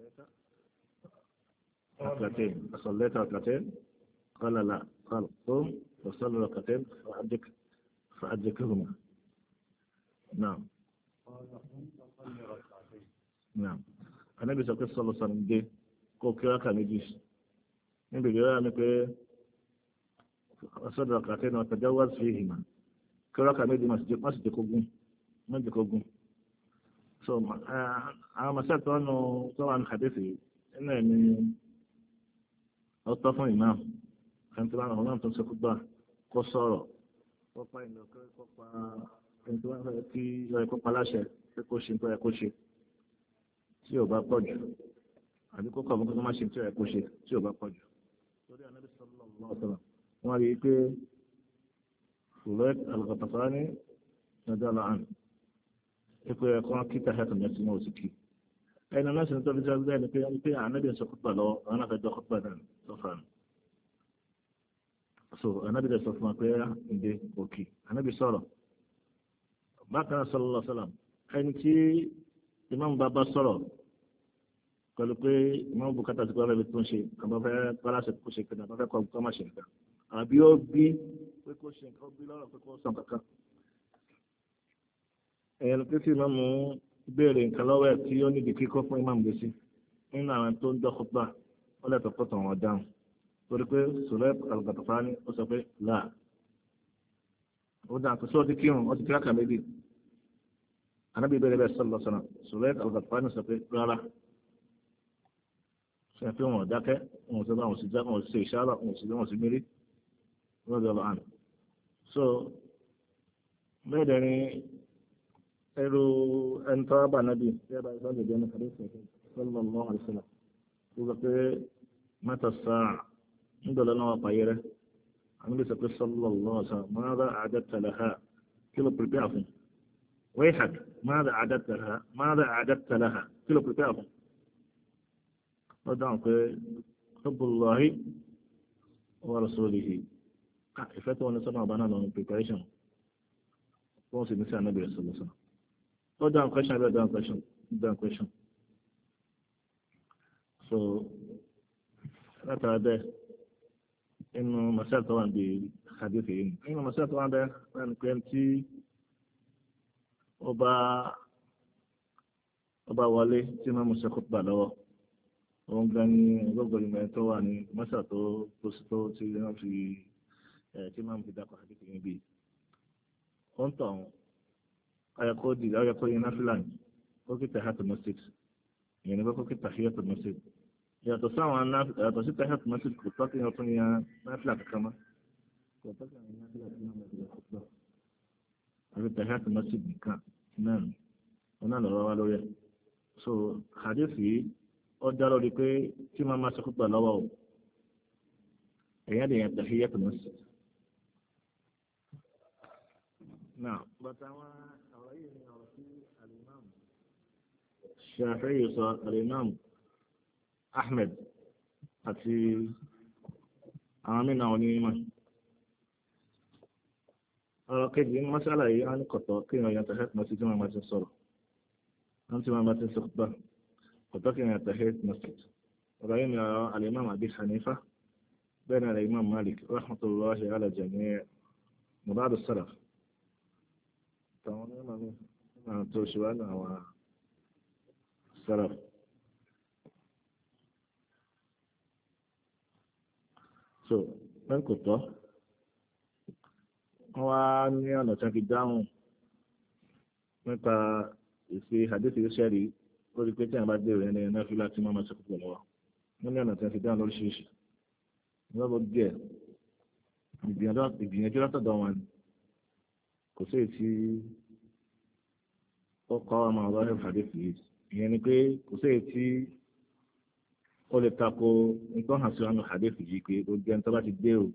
B: asọ̀lẹ́ta ọ̀kàtẹ́ قال لا قال قم وصلوا ركعتين فأدركهما نعم نعم النبي صلى الله عليه وسلم دي كو كراكا ميجيش níbi ìgbéra ni pé ọ̀sọ́dọ̀ ركعتين وتجاوز فيهما kíráka méjì má sì jẹ́ kógún so àwọn masẹ́tọ̀ ọ̀nà tó wà ní hadithi nínú ẹ̀ ní ọ̀tọ̀ fún imam ẹni tó bá ń ọ̀nà tó ń ṣe kúgbà kó sọ̀rọ̀ kópa ìlú kópa ẹni tó bá ń fẹ́ kí ọ̀rẹ́ kópa láṣẹ pé kó ṣe tó yẹ kó ṣe tí ò bá pọ̀ jù àbí kó kọ̀ mọ́kàn tó má ṣe tó yẹ kó ṣe tí ò bá pọ̀ jù. torí Ànábì sallallahu alaihi wasallam wọ́n rí i pé Fulayt al-Ghatafani radiyallahu anhu pé ẹ̀kọ́ kíkà ẹ̀kọ́ mẹ́sì náà ò sì kí ẹni náà sì ń tọ́jú jẹ́ bẹ́ẹ̀ ni pé Ànábì ń sọ kúpà lọ́wọ́ àwọn náà fẹ́ jọ kúpà náà tó fà ní. so Ànábì dẹ̀ sọ fún wa pé ǹdẹ òkè Ànábì sọ̀rọ̀ bákan náà sallallahu alaihi wasallam ẹni tí ìmáàmù bá bá sọ̀rọ̀ pẹ̀lú pé ìmáàmù bùkátà ti kọ́ ọ́rẹ́ tó ń ṣe àbá fẹ́ pàlásẹ̀ kó ṣe kẹ́nà àbá fẹ́ kọ́ má ṣe nǹkan àbí ó bí pé kó ṣe nǹkan ó bí lọ́rọ̀ pé kó sàn kankan ẹ̀yẹn pé tí ìmáàmù béèrè nǹkan lọ́wọ́ ẹ̀ tí ó níbi kíkọ́ fún ìmáàmù lé sí nínú àwọn tó ń dọ́ khutbah wọ́n lẹ́tọ̀ pọ̀tọ̀ wọn dáhùn torí pé Sulaym al-Ghatafani ó sọ pé láà ó dáhùn pé sọ́ọ́ ti kírun ó ti kí rákà méjì anábì bẹ̀rẹ̀ bẹ́ẹ̀ sallallahu alaihi wasallam Sulaym al-Ghatafani sọ pé rárá ṣe pé wọn ò dákẹ́ wọn ò sọ bá wọn sì já wọn ò sì ṣe ìṣáàlà wọn ò sì mérí radiyallahu anhu so bẹ́ẹ̀ dẹ̀ ni ẹrù ẹni tó bá nábì tí a bá ìgbà lè jẹ́nu kàdé sọ̀rọ̀ sallallahu alaihi wasallam ó sọ pé mata sa'a nígbàlá náà wà pààyẹ rẹ̀ àwọn ilé sọ pé sallallahu alaihi wasallam madha a'dadta laha kí ló prepare fún wayhak madha a'dadta laha kí ló prepare fún ó dáhùn pé hubbullahi wa rasulihi ìfẹ́ tó wọn ní sọ́nà ọba náà lọ́nà preparation wọ́n sì ní sí ànábì rẹ̀ sọ̀rọ̀ sọ̀rọ̀ ó dáhùn question abẹ́ dáhùn question so látara bẹ́ẹ̀ inú masal tó wà ní hadith yìí inú masal tó wà bẹ́ẹ̀ wọ́n ní pé tí ọba wọlé tí wọ́n mú ṣe khutbah lọ́wọ́ wọ́n gbá ní ọgọ́gọ́rin mẹ́rin tó wà ní masal tó tí wọ́n fi tí wọ́n fi dákọ̀ hadith yìí bíi ó ń tọ̀ ayakó yẹn náfìlà ní ó kí tahiyatul masjid ìyẹn ní kó kí tahiyatul masjid yàtọ̀ sí tahiyatul masjid kò tọ́ kí wọ́n tún yan náfìlà kankan mọ́ kò tọ́ kí wọ́n yan náfìlà tí wọ́n mọ̀ ọ́ àti tahiyatul masjid nìkan náà wọn náà lọ́wọ́ wá lórí ẹ̀ so hadith yìí ó dá lórí pé tí wọ́n máa ṣe khutbah lọ́wọ́ o èèyàn lè yan tahiyatul masjid. نعم الإمام الشافعي الإمام أحمد àti àwọn mìíràn onímọ̀ ọ̀rọ̀ kejì ní mọ́sálà yìí á ní kọ̀tọ̀ kí èèyàn yàtọ̀ health masjid tí wọ́n máa ti sọ̀rọ̀ wọ́n ti máa bá ti sọ̀tọ̀ kọ̀tọ̀ kí èèyàn yàtọ̀ health masjid ọ̀rọ̀ yìí ni ọ̀rọ̀ al-Imam Abi Hanifa bẹ́ẹ̀ ni al-Imam Malik rahmatullahi ala jami' ba'd as-salaf táwọn onímọ̀ mi náà tó ṣe wá ní àwọn salaf. so bẹ́ẹ̀ kò tọ́ wọ́n wá ní ọ̀nà tí wọ́n fi dáhùn nípa ìfi hadith ìṣẹ́rí lórí pé tí àwọn bá dé ìrìn ẹni náà fi láti máa máa ṣe púpọ̀ lọ́wọ́ wọ́n ní ọ̀nà tí wọ́n fi dáhùn lóríṣiríṣi wọ́n lọ díẹ̀ ìgbìyànjú látọ̀dọ̀ wọn kò sí èyí tí ó kọ́ ọmọ ọ̀rọ̀ hadith yìí ìyẹn ni pé kò sí èyí tí ó lè tako nǹkan hàn sí ọ̀nà hadith yìí pé ó jẹ́ nítorí bá ti dé o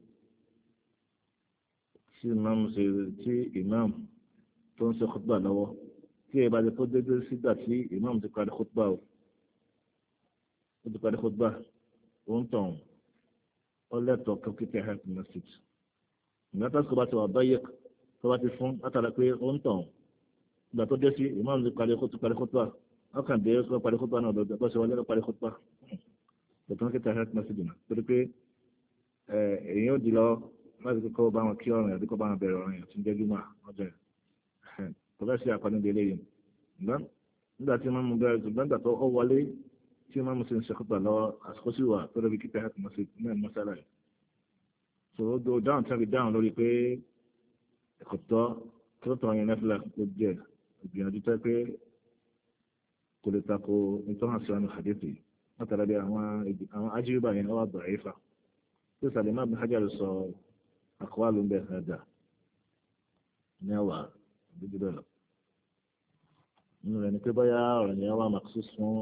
B: tí imam tó ń ṣe khutbah lọ́wọ́ tí ẹ bá ti kó dédé sígbà tí imam ti parí khutbah o ó ti parí khutbah ó ń tàn ó lẹ́tọ̀ọ́ kí kíkẹ́ health message ìgbà tó bá ti wà báyẹ̀ tó bá ti fún látara pé ó ń tàn ìgbà tó dé sí imam ti parí khutbah ọkàn dé ó parí khutbah náà lọ́dọ̀ bó ṣe wọlé ló parí khutbah lọ́tọ́ kíkẹ́ health message náà torí pé èyí ó di lọ láti kọ́ bá wọn kí ọ̀rìn àti kọ́ bá wọn bẹ̀rẹ̀ ọ̀rìn àti jẹ́ jùmọ̀ ọjọ́ yẹn kò fẹ́ sí àpá níbi eléyìí nígbà tí wọ́n mú bẹ́ẹ̀ ṣùgbọ́n nígbà tó ó wọlé tí wọ́n mú sí ń ṣe khutbah lọ́wọ́ àsìkò sí wà tó lóbi kíkẹ́ health message náà mọ́sálà yìí so ó do dáhùn tí wọ́n fi dáhùn lórí pé ẹ̀kọ́ tó tọ̀ yẹn nẹ́fìlà ló jẹ́ ìgbìyànjú tó pé kò lè tako nítorí àṣọ àmì hadithi látara bí àwọn ajíríbà yẹn wà bọ̀ ẹ̀fà tó sàlẹ̀ má bí Hajar sọ àkọwálù ń bẹ̀ ẹ̀dà mẹ́wàá dídí bẹ́ẹ̀ lọ. nínú rẹ̀ ni pé bóyá ọ̀rọ̀ yẹn wà maksus fún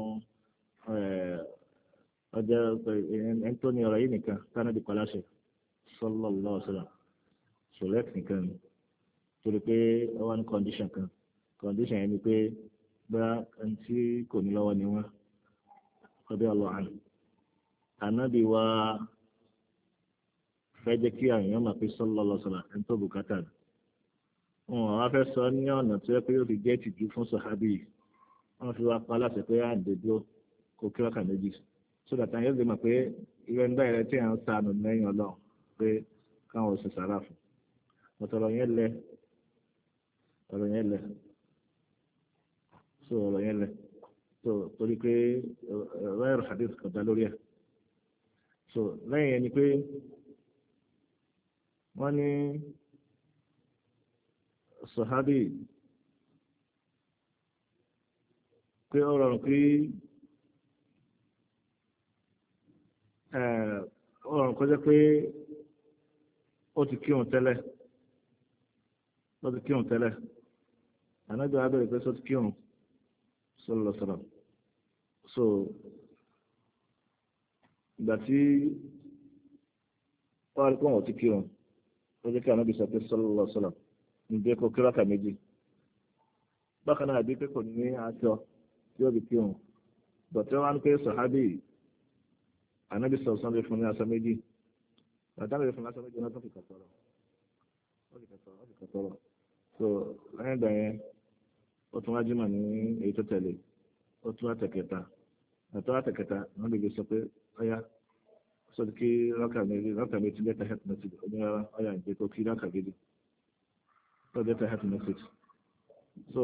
B: ọjọ́ ẹni tó ní ọ̀rọ̀ yìí nìkan tánàbí paláṣẹ sallallahu alaihi wasallam select nìkan ni torí pé ó wà ní condition yẹn ni pé bóyá ẹni tí kò ní lọ́wọ́ ni wọ́n ọdẹ ọlọ́run ànábì wa fẹ́ jẹ́ kí àwọn èèyàn máa fi sallallahu alaihi wasallam ẹni tó bùkátà ni wọn wá fẹ́ sọ ní ọ̀nà tó yẹ pé yóò fi jẹ́ ìtìjú fún sọ̀hábì yìí wọ́n fi wá pa láṣẹ pé à ń dèdúró kó kí wákà méjì sódà táwọn yóò lè mọ̀ pé irú ẹni báyìí rẹ tí à ń sànù lẹ́yìn ọlọ́run pé káwọn ò sì sàrà fún ọ̀tọ̀rọ̀ yẹn lẹ so ọ̀rọ̀ yẹn lẹ̀ so torí pé rẹ́ẹ̀rù hadith kan dá lórí ẹ̀ so lẹ́yìn yẹn ni pé wọ́n ní sọ̀hábì pé ó rọrùn pé ó rọrùn kó jẹ́ pé ó ti kírun tẹ́lẹ̀ ànájọ́ abẹ́rẹ́ pé sọ ti kírun sallallahu alaihi wasallam so ìgbà tí wọ́n rí pé wọ́n ti kírun ó jẹ́ kí ànábì sọ pé sallallahu alaihi wasallam ǹjẹ́ kó kí rákà méjì bákan náà àbí pé kò ní aṣọ tí ó fi kírun bọ̀tẹ́ wọn pé sọ̀hábì ànábì sọ̀rọ̀ sọ́nà fún ní aṣọ méjì àtàlẹ́ fún aṣọ méjì náà tó fi kàtọ́rọ̀ so lẹ́yìn ìgbà yẹn ó tún wájú mà ní èyí tó tẹ̀lé ó tún àtẹ̀kẹta wọ́n lè sọ pé ọ̀yá sọ́dọ̀ kí rákà méjì lẹ́tà health message onírárá ọ̀yá ìgbé tó kí rákà méjì lọ́dọ̀ lẹ́tà health message so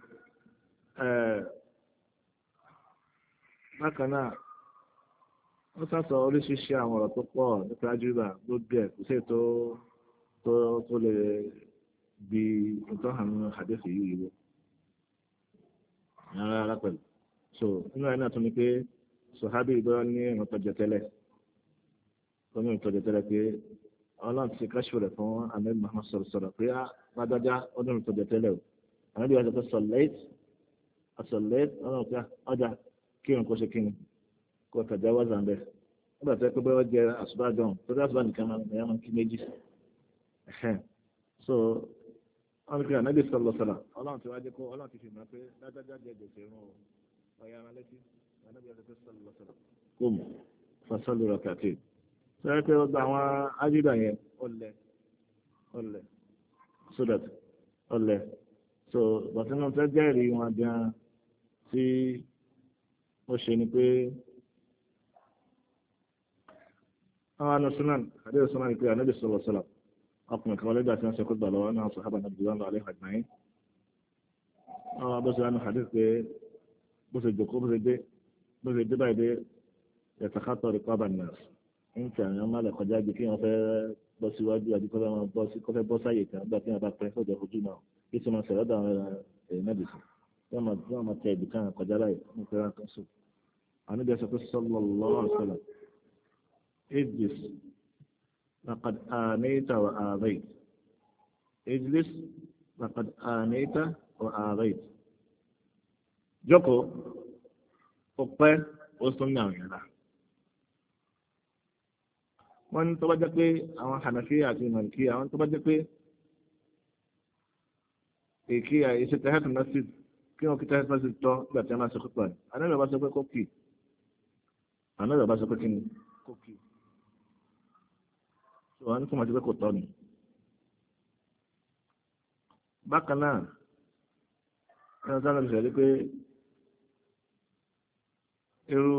B: bákan náà wọ́n sàsọ oríṣiríṣi àwọn ọ̀rọ̀ tó pọ̀ nípa àjùbà ló bẹ̀ kò sí tó lè bí ìtọ́hàn hadith yìí wò rárá pẹ̀lú so nínú ẹ̀ náà tún ni pé sọ̀hábì ìgbọ́ra ní ìrìn tọ́jọ́ tẹ́lẹ̀ pé ọlọ́run ti káṣíwò rẹ̀ fún ahmed muhammad sọ̀rọ̀ pé ládájá ọdún ìrìn tọ́jọ́ tẹ́lẹ̀ o àwọn ìdíwájú pé sọ̀lẹ́t ọlọ́run pé ọjà kírun kó ṣe kírun kó tàjà wá zambẹ́ nígbà tó yẹ pé bẹ́ẹ̀ wọ́n jẹ àṣùbájọ́ tó dé àṣùbá nìkan máa ń kí méjì so wọ́n ní pé ànábì sọ̀rọ̀ ọlọ́run ti wájú kó ọlọ́run ti fi mọ̀ pé ládájá jẹ gbèsè rún ọ̀yà amalẹ́tì ànábì sọ̀rọ̀ kóm fasọ́lù rọ̀kàtì sọ́yẹ́ pé ọgbà àwọn ájídà yẹn ọlẹ̀ so that ọlẹ̀ so bàtínú tẹ́ jẹ́rìí wọn gan tí ó ṣe ni pé àwọn àna sunan àdéhùn sunan ni pé ànábì sọ̀rọ̀ ọkùnrin kan lẹ́gbàá tí wọ́n ṣe kó gbà lọ́wọ́ náà sọ̀hábà náà bí wọ́n lọ alẹ́ àgbáyé bó ṣe wà ní hadith pé bó ṣe jòkó bó ṣe dé báyìí dé ẹ̀tàkátọ̀ rẹ̀ kọ́ àbànà ń tẹ àwọn ọmọ alẹ́ kọjá bí kí wọ́n fẹ́ bọ́ síwájú àbí kọ́ fẹ́ bọ́ sáyè kan gbà kí wọ́n bá pẹ́ sọ́jọ́ ojú náà kí tí wọ́n ṣẹlẹ̀ dáhùn ẹ̀rọ náà bìsí wọ́n máa tẹ ibì kan kọjá láì wọ́n fẹ́ rántí sùn àwọn níbi ẹsẹ̀ pé sallallahu alaihi wasallam idris laqad anayta wa aghayt idris laqad anayta wa aghayt jókòó ó pẹ́ ó sún ní àwọn yàrá wọ́n ní tó bá jẹ́ pé àwọn Hanafiya àti Malikiya àwọn tó bá jẹ́ pé èkì àìṣe tẹ́hẹ́tù masjid kí wọ́n kí tẹ́hẹ́tù masjid tọ́ nígbà tí a máa ṣe kópa ní anáyọ̀ bá sọ pé kókì anáyọ̀ bá sọ pé kí ni kókì tó wọ́n ní kó máa ti pé kò tọ́ ni. bákan náà ẹni tí wọ́n ti sọ̀rọ̀ pé irú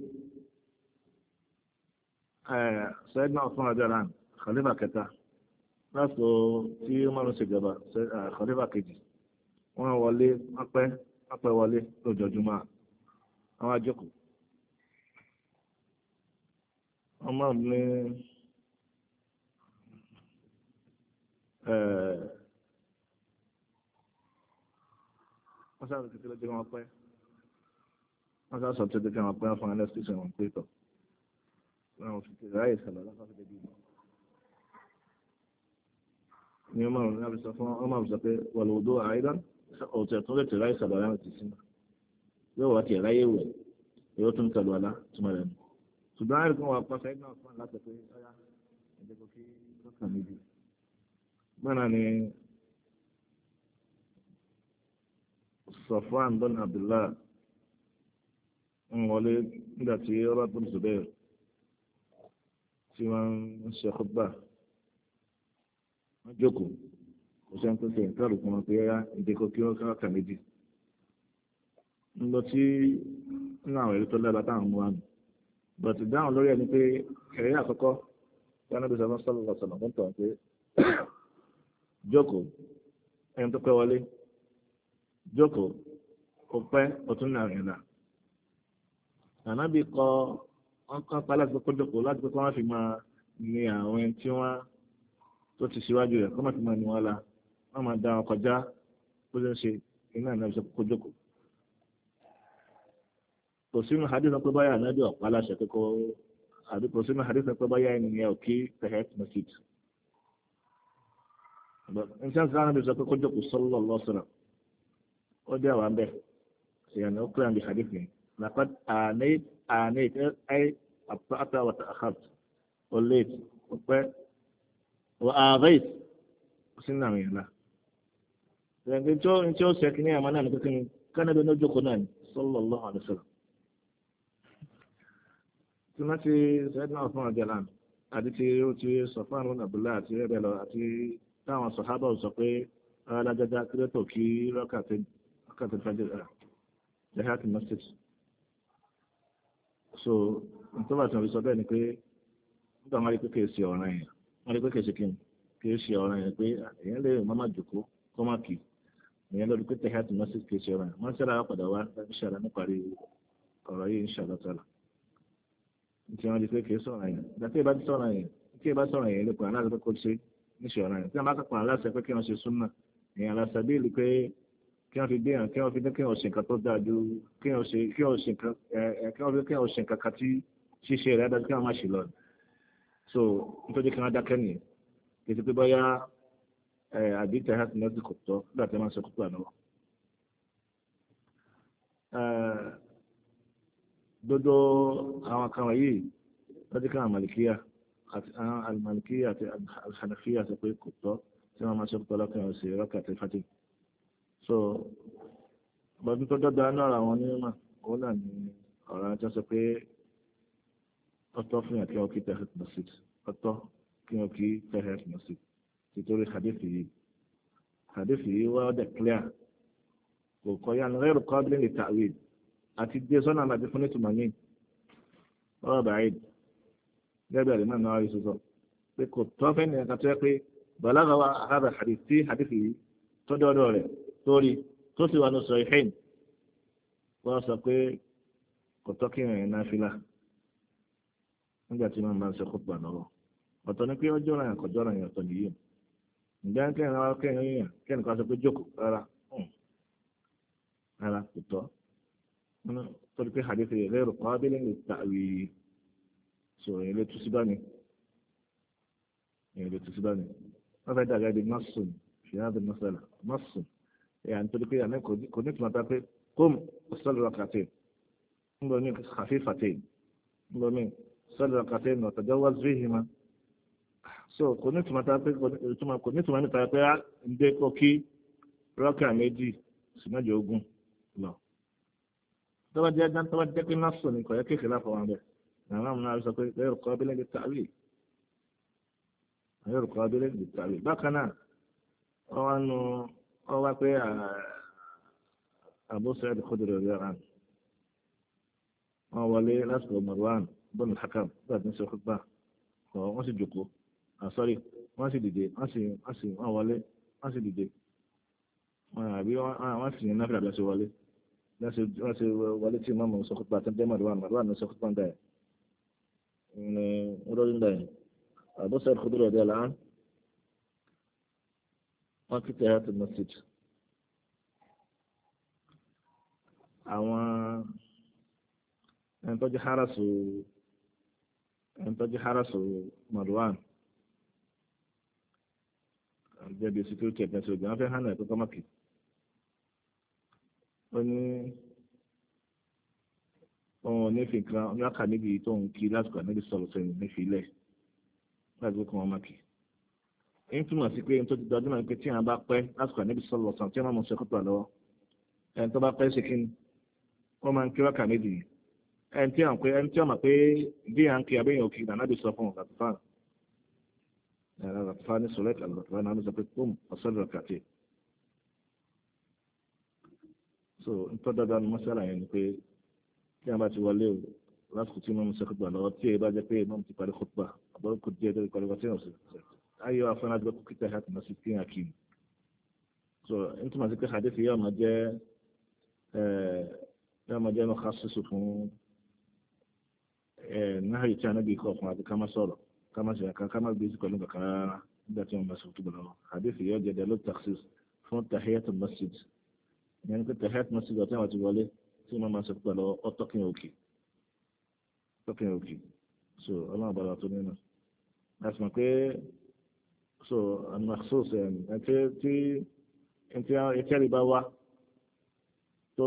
B: Sayyidina Uthman radiyallahu anhu khalifa kẹta lásìkò tí ó máa ń ṣèjọba khalifa kejì wọ́n wọlé apẹ́ wọlé lójoojúmọ́ àwọn àjọkù wọ́n máa ní wọ́n sáà tètè lọ́jọ́ wọn pẹ́ wọ́n sáà sọ tètè kí wọ́n pẹ́ fún ẹlẹ́sìtìsì wọn pé tọ̀ wọ́n fi tètè ráyè sọ̀rọ̀ lọ́sọ̀rọ̀ débi ìlú. ni wọ́n máa ń sọ fún wọn máa ń sọ pé wọ̀lú odó àìdán ọ̀tẹ̀ tó lè tẹ̀lé àìsàn lọ́yà ti sí yóò wá tiẹ̀ ráyè wẹ̀ yóò tún tẹ̀lé ọ̀la túmọ̀ rẹ̀ nù. ṣùgbọ́n àìrí kan wà pàṣẹ náà fún láti pé ọ̀yá ẹ̀jẹ̀ kò kí lọ́kàn méjì. bẹ́ẹ̀ ni Safwan bin Abdullah ń wọlé nígbà tí ọba bin Zubair tí wọ́n ń ṣe khutba wọ́n jókòó kò sẹ́ni tó ṣe nǹkan àrùkù wọn pé yáyá ìdíkò kí wọ́n káàkà méjì ń lọ sí nínú àwọn èrè tó lára táwọn mú wa nù bọ̀tì dáhùn lórí ẹni pé ẹ̀rí àkọ́kọ́ tí wọ́n náà bí sọ fún sọ́lọ́ sọ̀nà fún tọ̀ pé jókòó ẹni tó pẹ́ wọlé jókòó ó pẹ́ ó tún náà rìn là ànábì kọ wọ́n kọ́ pa láti kó jókòó láti pé kí wọ́n fi máa ní àwọn ẹni tí wọ́n tó ti síwájú rẹ̀ kọ́ máa fi máa ní wọn la wọ́n máa dá wọn kọjá bó ṣe ń ṣe iná ìnáwó sọ kó jókòó. kò sínú hadith náà pé báyà ànábì ọ̀pá aláṣẹ pé kó àbí kò sínú hadith náà pé báyà ènìyàn ò kí tẹ̀hẹ́t masjid. nǹkan tí wọ́n sọ pé kó jókòó sallallahu alaihi wasallam ó dé àwọn abẹ́ ìyànà ó kíláà bí hadith yẹn laqad آنيت أي أبطأت وتأخرت وليت وآغيت سنة من الله لكن جو سيكني أمانا لكن كان بنوجو قنان صلى الله عليه وسلم تماتي سيدنا عثمان رضي الله عنه àdìtì ti Safwan ibn Abdullah àti ẹ̀rẹ́ lọ àti táwọn sọ̀hábà sọ pé alájájá kírẹ́tò kí rọ́kàtẹ́ fàjẹ́ jahati masjid so nítorí àti wọn fi sọ bẹ́ẹ̀ ni pé nígbà wọn rí pé kìí ṣe ọ̀ràn yẹn wọn rí pé kìí ṣe kí ni kìí ṣe ọ̀ràn yẹn pé èèyàn lè má má jòkó kó má kì èèyàn lọ́dún pé tẹ̀hẹ́tì mọ́sí kìí ṣe ọ̀ràn yẹn wọ́n ṣẹlẹ̀ padà wá ṣàlà níparí ọ̀rọ̀ yìí inshallah ta'ala tí wọ́n rí pé kìí sọ̀ràn yẹn ìgbà tí ìbá ti sọ̀ràn yẹn tí ìbá sọ̀ràn yẹn lè pọ̀ aláṣẹ pé kó ṣe níṣẹ́ ọ̀ràn yẹn tí wọ́n bá kápá aláṣẹ pé kí wọ́n ṣe súnà èèyàn aláṣẹ bí ìlú pé kí wọ́n fi dé hàn kí wọ́n fi dé kí wọ́n ṣe nǹkan tó dáa ju kí wọ́n ṣe nǹkan kan tí ṣíṣe rẹ̀ dájú kí wọ́n má ṣe lọ. so nítorí kí wọ́n dákẹ́ nìyẹn kì í ti pé bóyá àbí tẹ̀hátì mẹ́tì kò tọ́ nígbà tí wọ́n máa ń ṣe kúkú àná. dodo àwọn kan wọ̀nyí lọ́jọ́ kí àwọn malikiya àti alhanafiya sọ pé kò tọ́ tí wọ́n máa ṣe kúkú ọlọ́kàn ọ̀sẹ̀ rọ́kàtì fati. so bọ́dún tó dọ́gba náà àwọn onímọ̀ òun náà ni ọ̀rọ̀ ajá sọ pé ọ̀tọ̀ fún yàn kí wọ́n kí tẹ̀hẹ́t masjid ọ̀tọ̀ kí wọ́n kí tẹ̀hẹ́t masjid títorí hadith yìí wọ́n dẹ̀ clear kò kọ́ yá ghayru qabilin li ta'wil àti dé sọ́nà àti fún ìtumọ̀ ní ọ̀rọ̀ bàáyìd gẹ́gẹ́ bí náà rí sọ́sọ́ pé kò tọ́ fẹ́ nìyẹn kan tó yẹ pé balagha wa hadha hadith tí hadith yìí tó dọ́dọ̀ rẹ̀ torí tó sì wà ní Sahihain wọ́n sọ pé kò tọ́ kí ìrìn náà fìlà nígbà tí wọ́n máa ń ṣe kópa lọ́wọ́ ọ̀tọ̀ ni pé ọjọ́ ra yàn kọjọ́ ra yàn ọ̀tọ̀ nìyí ǹjẹ́ kẹ́hìn náà kẹ́hìn yàn kẹ́hìn kan sọ pé jókòó rárá kò tọ́ torí pé hadith yẹn ghayru qabilin lit-ta'wil so èyí lè tú sí bá ní wọ́n fẹ́ dàgbà di nọ́ọ̀sùn fi hadhihi al-mas'ala nọ́ọ̀sùn يعني تقول كده أنا كنت ما تعرف قم صلي ركعتين نقول لك خفيفتين نقول لك صلي ركعتين وتجوز فيهما كنت ما تعرف كنت ما تعرف عندك أوكي ركع méjì سمعت يوم لا طبعا جدا طبعا جاك النص نقول يا كيف خلاف عن ده نعم نعرف غير قابل للتأويل غير قابل للتأويل بقى أنه ọwọ́ pé Abu Sa'id al-Khudri radiyallahu anhu wọ́n wọlé lásìkò Marwan ibn al-Hakam láti ní sọ́kùn bá wọ́n sì jòkó sọ́rí wọ́n sì dìde wọ́n wọlé wọ́n sì dìde wọ́n sì yẹn náà fìlà lọ́sẹ̀ wọlé lọ́sẹ̀ wọlé tí ìmáàmù sọ́kùn bá tẹ́ Marwan ní sọ́kùn bá ń dà yẹn ní ọdún dà yẹn Abu Sa'id al-Khudri radiyallahu anhu wọ́n kí tẹ̀hẹ́tì masjid àwọn ẹni tó jẹ́ harasu Marwan jẹ́bi security ẹ̀gbẹ́sẹ̀ òjò wọ́n fẹ́ hàn ẹ̀kọ́ kọ́mọ́kì ó ní ohun onífi kan ní ọkà níbi tó ń kí lásìkò àníbi sọ̀rọ̀ sẹ́yìn nífi ilẹ̀ láti kó wọn mọ́kì èyí túmọ̀ sí pé tó ti dọdún náà pé tí àwọn bá pẹ́ lásìkò àníbi sọ̀rọ̀ sàn tí wọ́n mọ̀ ṣe kópa lọ́wọ́ ẹni tó bá pẹ́ ṣe kí ni wọ́n máa ń kí wákà méjì ẹni tí wọ́n mọ̀ pé bí à ń kí abẹ́yẹn òkè ìdáná bí sọ fún Ghatafan ní sọ̀rọ̀ ẹ̀ka Ghatafan náà ló sọ pé pọ́ùn ọ̀sán lọ́ọ́ kàtí. so nítorí dandan ni mọ́ṣálà yẹn ni pé tí wọ́n bá ti wọlé o lásìkò tí wọ́n mọ̀ ṣe kópa lọ́wọ́ tí èyí bá jẹ́ pé wọ́n ti parí kópa àbọ̀ kò díẹ̀ tó parí wọ́n ti rìn ayé wa fún adúgbò kíkẹ́ àti nọ́ọ̀sì kí n kí n so nítorí pé hadith yóò máa jẹ́ yóò máa jẹ́ ọkọ̀ sísù fún náà yìí tí a nábì kọ̀ fún àti ká má sọ̀rọ̀ ká má ṣe ká má gbé sí pẹ̀lú kankan rárá nígbà tí wọ́n bá sọ̀rọ̀ tó bọ̀ lọ́wọ́ àdéhùn yóò jẹ́ dẹ́lú taxis fún tahiyatul masjid ìyẹn ní pé tahiyatul masjid ọ̀tí àwọn ti wọlé tí wọ́n máa sọ pẹ̀lú ọtọ́kìn òkè so ọlọ́run bá wà tó nínú láti mọ̀ pé so al-makhsus tí ìtẹ́rì bá wá tó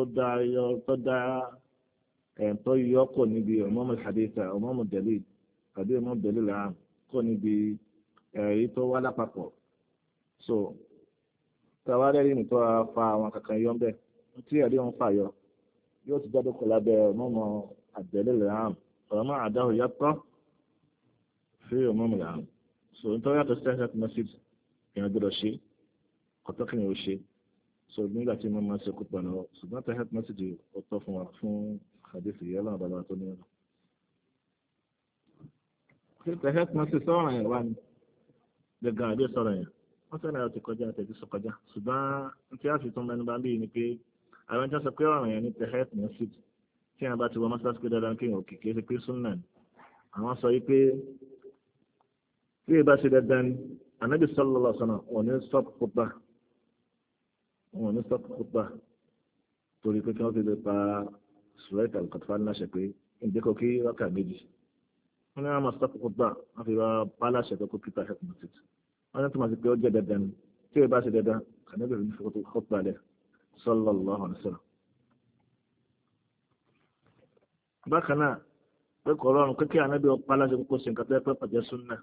B: yọ kò níbi umumul hadith umumud dalil tàbí umumud dalil l'am kò níbi èyí tó wá lápapọ̀ so tàwárẹ́ rí nìtọ́ fa àwọn kankan yọ ńbẹ tí ẹ̀rí wọn fà yọ yóò ti jáde kọ lábẹ́ umumud dalil l'am ọ̀rọ̀ máa àdáhùn yàtọ̀ sí umumul l'am so nítorí yàtọ̀ sí tahiyatul masjid èèyàn gbọ́dọ̀ ṣe ọ̀tọ̀ kí ni ó ṣe so nígbà tí wọ́n máa ṣe kópa lọ ṣùgbọ́n tahiyatul masjid ó tọ́ fún wa fún àdéhùn yẹn lọ́wọ́ bàbá tó ní ọ̀nà. ṣé tahiyatul masjid sọ̀rọ̀ yẹn wá ní gbẹ̀gàn àdé sọ̀rọ̀ yẹn wọ́n sọ̀rọ̀ yẹn ti kọjá àtẹ̀jú sọ kọjá ṣùgbọ́n tí a fi tún mẹ́nu bá bí ni pé àwọn ìjọsọ pé ọ̀rọ̀ yẹn ní tahiyatul masjid tí wọ́n bá ti wọ mọ́sálásí pé dandan kí òkè kì í ṣe pé súnnà ni àwọn sọ yìí pé tí ìbá ṣe dandan ni Ànábì sallallahu alaihi wasallam wọn ní stop khutbah torí pé kí wọ́n fi lè pa sùrẹ́tà al-Qatfani láṣẹ pé ìdíkọ̀ kí rákà méjì wọ́n ní àwọn stop khutbah wọ́n fi pa láṣẹ tó kó kíta health message wọ́n ní tó máa ti pé ó jẹ́ dandan ni tí ìbá ṣe dandan Ànábì ní khutbah lẹ̀ sallallahu alaihi wasallam. bákan náà pé kò rọrùn pé kí Ànábì pa láṣẹ kókó ṣe nǹkan tó yẹ pé pàjẹ́ súnnà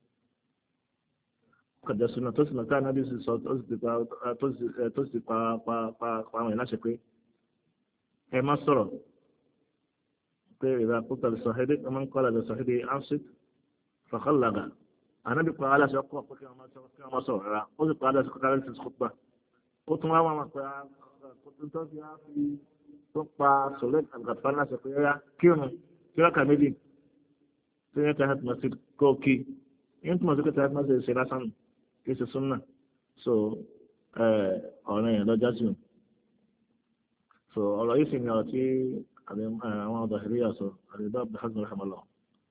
B: kọjá súnà tó sì mọ̀ káà náà bí sọ tó sì pa àwọn ìláṣẹ pé ẹ má sọ̀rọ̀ pé ìlà kúta lè sọ̀hídé ọmọ nǹkan lè sọ̀hídé ansit fàkàlàgà ànábì pa aláṣẹ ọkọ̀ pé kí wọ́n má sọ̀rọ̀ rárá ó sì pa aláṣẹ kọ́kọ́ lẹ́sìn sọ́kùpà ó tún wá wọn pé tó fi á fi tó pa sọ̀rọ̀ àgbàfà láṣẹ pé rárá kírun kíráka méjì tí wọ́n tẹ́ hẹ́tùmọ̀ sí kóòkì yín túmọ̀ sí pé tẹ́ hẹ́tùmọ̀ sí ṣe lásán kí ṣe súnmà so ọ̀rọ̀ yẹn lọ́jà sí so ọ̀rọ̀ yìí sì ni ọ̀rọ̀ tí àwọn ọ̀dọ̀ ìrìyà sọ àdìbá abdulhazmi rahmalah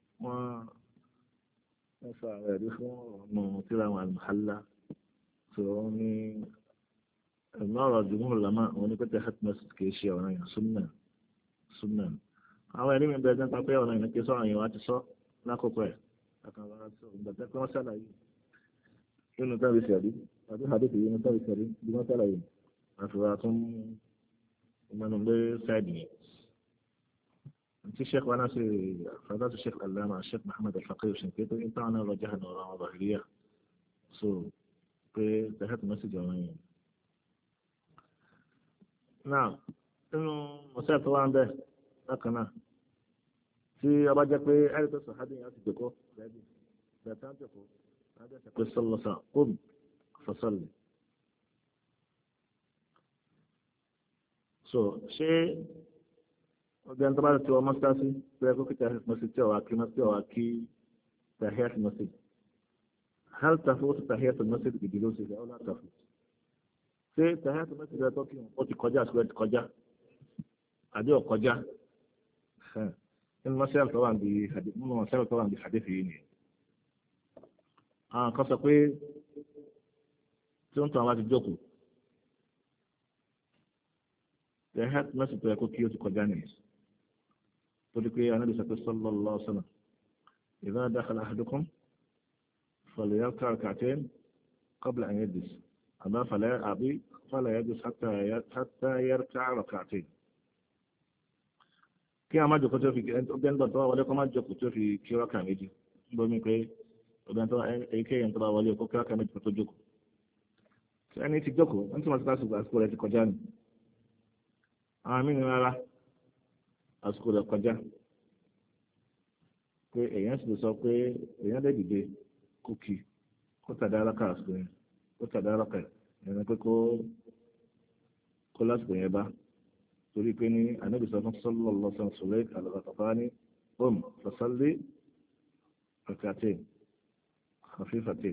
B: wọ́n sọ àwọn ẹ̀rí fún ọ̀nà tíra àwọn al-Muhalla so wọ́n ní ẹ̀gbọ́n ọ̀rọ̀ jùmọ̀ lọ́mọ wọn ní pẹ́tẹ́ hatmas kì í ṣe ọ̀rọ̀ yẹn súnmà àwọn ẹ̀rí mi bẹ̀rẹ̀ nípa pé ọ̀rọ̀ yẹn kì í sọ̀rọ̀ yẹn wá ti sọ lákòókò ẹ̀ àkànwá sọ ìgbàgbẹ́ pé wọ́n ṣàlàyé nínú tábí sẹ̀rí àti àdéhùn yìí ní tábí sẹ̀rí bí wọ́n ṣàlàyé àfihàn tún ìmọ̀nà lé sáìdì yẹn. tí sheikh wa náà ṣe fàdátù sheikh alama sheikh Muhammad al-Faqih ṣe pé ń táwọn náà lọ jáde ọ̀rọ̀ àwọn Zahiriyya so pé tẹ̀hẹ́tù mẹ́sìgì ọ̀rọ̀ yẹn. náà nínú mọ̀sẹ́ tó wá ń bẹ̀ bákan náà tí ọba jẹ́ pé ẹ̀rí tó sọ̀hádì yẹn ti dèkó rẹ́dí bẹ̀tẹ̀ ń dèkó pé sọ́lọ́sà qum fasalli. so ṣé ọgbẹ́ni tó bá ti wọ́n mọ́sálásí pé kó kí tahiyat masjid tí ọ̀wá kí tahiyat masjid hal tafutu tahiyat masjid bìdìlósì rẹ̀ ọ̀là tafutu ṣé tahiyat masjid rẹ̀ tó kí wọ́n ti kọjá àsìkò ẹ̀ ti kọjá àbí ọ̀kọjá nínú mọ́sálásí tó wà ní hadith yìí nìyẹn. àwọn kan sọ pé tí wọ́n tún àwọn àti jókòó tahiyat masjid tó yẹ kó kí ó ti kọjá nìyẹn. تقول النبي صلى الله عليه وسلم إذا دخل أحدكم فليركع ركعتين قبل أن يجلس أما فلا يجلس حتى يركع ركعتين kí a máa jòkó tó fi ọgbẹ́ni tó wà wọlé kó máa jòkó tó fi kí rákà méjì gbómi pé ọgbẹ́ni tó èyíkéyàn tó bá wọlé kó kí rákà méjì tó jókòó ẹni tí jókòó ẹni tí wọ́n ti ká àsìkò rẹ̀ ti kọjá ni àwọn mí ni rárá àsìkò rẹ̀ kọjá pé èèyàn sì lè sọ pé èèyàn lè dìde kó kí kó tàdá rákà àsìkò yẹn kó tàdá rákà yẹn pé kó lásìkò yẹn bá torí pé ní Ànábì sallallahu alaihi wasallam sọ̀rọ̀ al-Ghatafani qum fasalli rak'atayn khafifatayn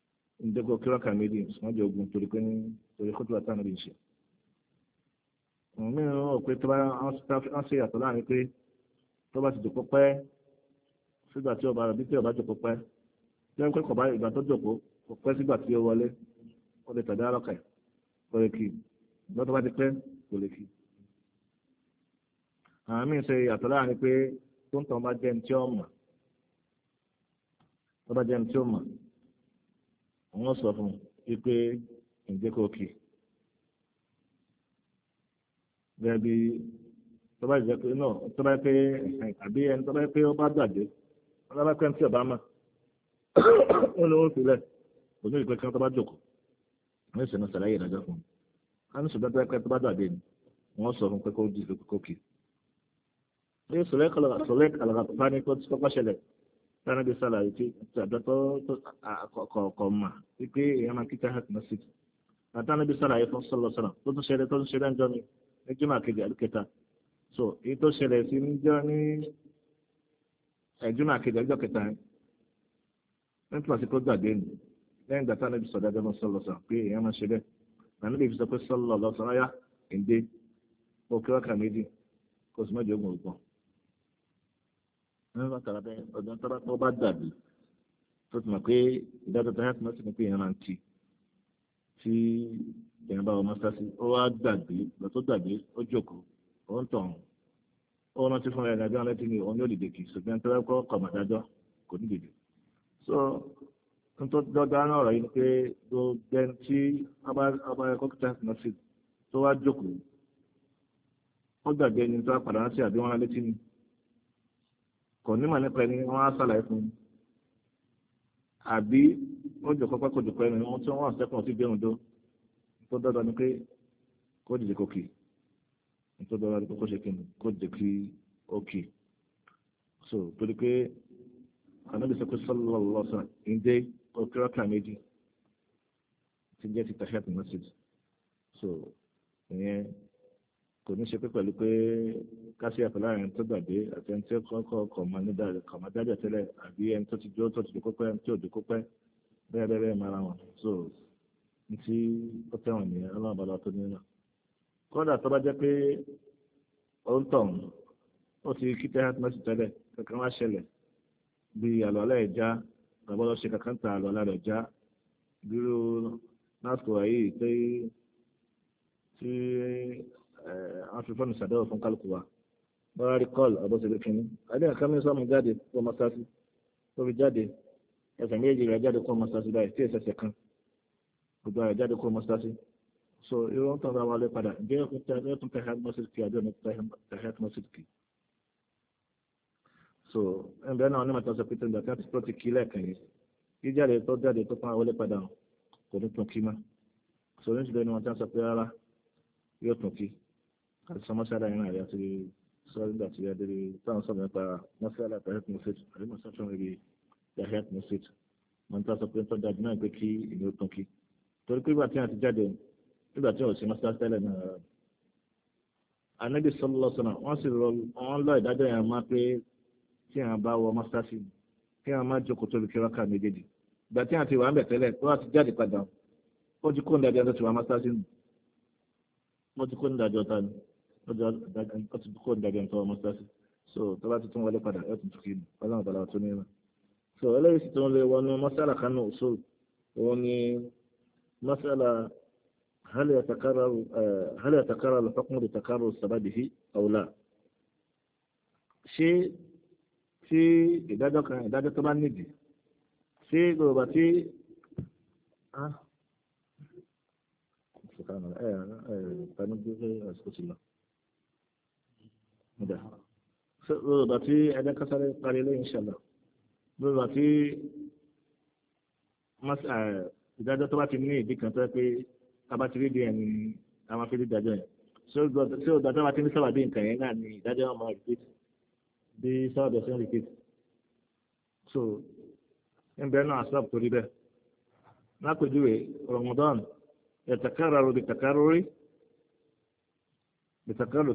B: ndéko kí rákà méjì sọ́jọ́ ogun torí pé ní torí kó tó wà tánà bí ń ṣe mìíràn rò pé tó bá wọ́n ṣe yàtọ̀ láàrin pé tó bá ti jòkó pẹ́ sígbà tí ọba rẹ̀ bí tí ọba jòkó pẹ́ jẹ́ pé kọ̀ọ̀bá ìgbà tó jòkó kò pẹ́ sígbà tí ó wọlé ó lè tẹ̀lé àrọ́kà ẹ̀ kò lè kì í ìgbà tó bá ti pẹ́ kò lè kì í. àwọn míì ṣe yàtọ̀ láàrin pé tó ń tàn bá jẹ́ ní tí ó mọ̀ tó bá jẹ́ ní tí ó mọ̀ wọ́n sọ fún un pé ǹjẹ́ kò kì í. bẹ́ẹ̀ bí tó bá jẹ́ pé náà tó bá pé àbí ẹni tó bá pé ó bá gbàgbé tó bá pẹ́ ní tí ọba mọ̀ ó lówó sílẹ̀ kò ní ìpẹ́ kí wọ́n tó bá jókòó wọ́n sì ṣẹ̀nà sàlàyé ìdájọ́ fún un. a ní ṣùgbọ́n tó bá pẹ́ tó bá gbàgbé ni wọ́n sọ fún pé kó di kó kì í. ní sọlẹ́ àlàkàtà ní kọ́kọ́ ṣẹlẹ̀ tánà bí sàlàyé tí àjọ tó kọ̀ mà wípé èèyàn máa kíkà hàt masjid àtànà bí sàlàyé fún sọlọ́sọ̀rọ̀ tó tún ṣẹlẹ̀ ń jọ mi ní jùmọ̀ kejì àlùkẹta so èyí tó ṣẹlẹ̀ sí níjọ́ ní jùmọ̀ kejì àlùjọ kẹta nítorí àti kó gbàgbé nù lẹ́yìn ìgbà táwọn ẹbí sọ̀dọ̀ ẹjọ́ sọlọ́sọ̀ pé èèyàn máa ṣe bẹ́ẹ̀ nàní lè fi sọ pé sọlọ́sọ̀ ráyà èdè òkè ọkà méjì kó sì mọ́jọ ogun ògbọ́n nínú àtàrà bẹ́ẹ̀ ọ̀dọ́ tọ́lá tó bá dàbí tó ti mọ̀ pé ìdájọ́ tó yàtọ̀ mọ́tò ní pé èèyàn máa ń kí tí èèyàn bá wọ mọ́sáàsì ó wá gbàgbé lọ tó gbàgbé ó jókòó ó ń tàn ó rántí fún ẹ̀rọ ẹ̀dájọ́ létí ni òun yóò dìde kì í ṣùgbọ́n tó kọ́ kọ̀mọ̀dájọ́ kò ní dìde. so n tó dọ́gba náà rọ̀ yìí ni pé gbogbo ẹni tí ọba ẹ̀kọ́ kíkà mọ́sí tó wá jókòó ó gbàgbé ẹni tó wá padà rántí àbí wọn létí ni kò nímọ̀ nípa ẹni wọ́n á sàlàyé fún un àbí ó jòkó pẹ́ kó jòkó ẹni wọ́n tí wọ́n sẹ́kùn sí gbẹ̀rún dó tó dọ́dọ̀ ni pé kó dìde kó kì í tó dọ́dọ̀ ni pé kó ṣe kí ni kó dìde kí ó kì í so torí pé ànábì sọ pé sallallahu alaihi wasallam ìdè òkèrèkà méjì ti jẹ́ ti tahiyat masjid so ìyẹn kò ní ṣe pé pẹ̀lú pé kásí àpẹẹrẹ àyàn tó gbàgbé àti ẹni tí ó kọ́kọ́ kọ̀ dájà tẹ́lẹ̀ àbí ẹni tó ti jó tó ti dòkó pẹ́ ẹni tí ò dòkó pẹ́ bẹ́ẹ̀ bẹ́ẹ̀ bẹ́ẹ̀ mara wọn so ní tí ó tẹ̀wọ̀n nìyẹn ọlọ́run bàbá tó nínú. kódà tó bá jẹ́ pé ó ń tọ̀ ó ti kí tahiyat masjid tẹ́lẹ̀ kankan wá ṣẹlẹ̀ bí àlọ́ alẹ́ ìjà bàbá lọ ṣe kankan ta àlọ́ alẹ́ ìjà dúró lásìkò ayé tí àwọn fi fọ́nù sàdáwọ̀ fún kálukú wa bọ́lá rí kọ́ọ̀lù àbọ̀sẹ̀lẹ̀ kìíní adé nǹkan mi sọ́mu jáde kó mọ́sáàsì tó fi jáde ẹsẹ̀ méjì rẹ̀ jáde kó mọ́sáàsì báyìí tí ẹsẹ̀ kan gbogbo rẹ̀ jáde kó mọ́sáàsì so irú ń tàn bá wọlé padà ǹjẹ́ ẹ tún tahiyat masjid kí àjọ ní tahiyat masjid kí so ẹnbẹ́ náà onímọ̀ tó sọ pé tẹ̀lé àti tó ti kí lẹ́ẹ̀kan yìí kí jáde tó fún wọlé padà kò ní tún kí mọ́ so ní ìṣẹ̀lẹ̀ ni wọ́n ti sọ pé rárá yóò tún kí àti sọmọsára yẹn àyà ti sọ́ọ́ nígbà tí yàrá délé táwọn sọ̀rọ̀ nípa mọ́sálà tahiyat masjid àbí mọ́sálà rí tahiyat masjid wọ́n ti sọ pé ń tọ́jú náà pé kí ìlú tún kí torí pé ìgbà tí wọ́n ti jáde nígbà tí wọ́n sì mọ́sálà tẹ́lẹ̀ náà Ànábì sallallahu alaihi wasallam wọ́n sì wọ́n lọ ìdájọ́ yẹn máa pé tí wọ́n bá wọ mọ́sálà sí kí wọ́n má jókòó tó lè kí rákà méjèèjì ìgbà tí wọ́n ti wà ń bẹ̀ tẹ́lẹ̀ tó wọ́n ti jáde padà ó ti kó ń dájọ́ tó ti wà mọ́sálà sí nù wọ́n ti kó ní ìdájọ́ ta ni wọ́n ti kó ní ìdájọ́ nípa ọmọ síláṣí so tó bá ti tún wọlé padà ẹ̀ tún tún kí ni ọlọ́run bàlá tó ní ìmọ̀ so eléyìí sì tún lè wọnú mọ́sálà kanú usul òun ni mọ́sálà hal yatakarraru al-hukmu bi takarrur sababihi aw la ṣé tí ìdájọ́ tó bá nídìí ṣé gbogbo àti سبحان الله فنبذ اسكت الله هذا باتي انا كسر قليلا ان شاء الله باتي اذا ده تبع تني دي كان تبقى aba ti rí di ẹni àwọn fi rí dájọ́ yẹn tí ó dájọ́ wa ti ní sábà bí nǹkan yẹn náà ni ìdájọ́ ọmọ repeat bí sábà bẹ̀ sí ń repeat so ń bẹ́ẹ̀ náà asọ́ọ̀bù torí bẹ́ẹ̀ lápèjúwe Ramadan يتكرر بتكرر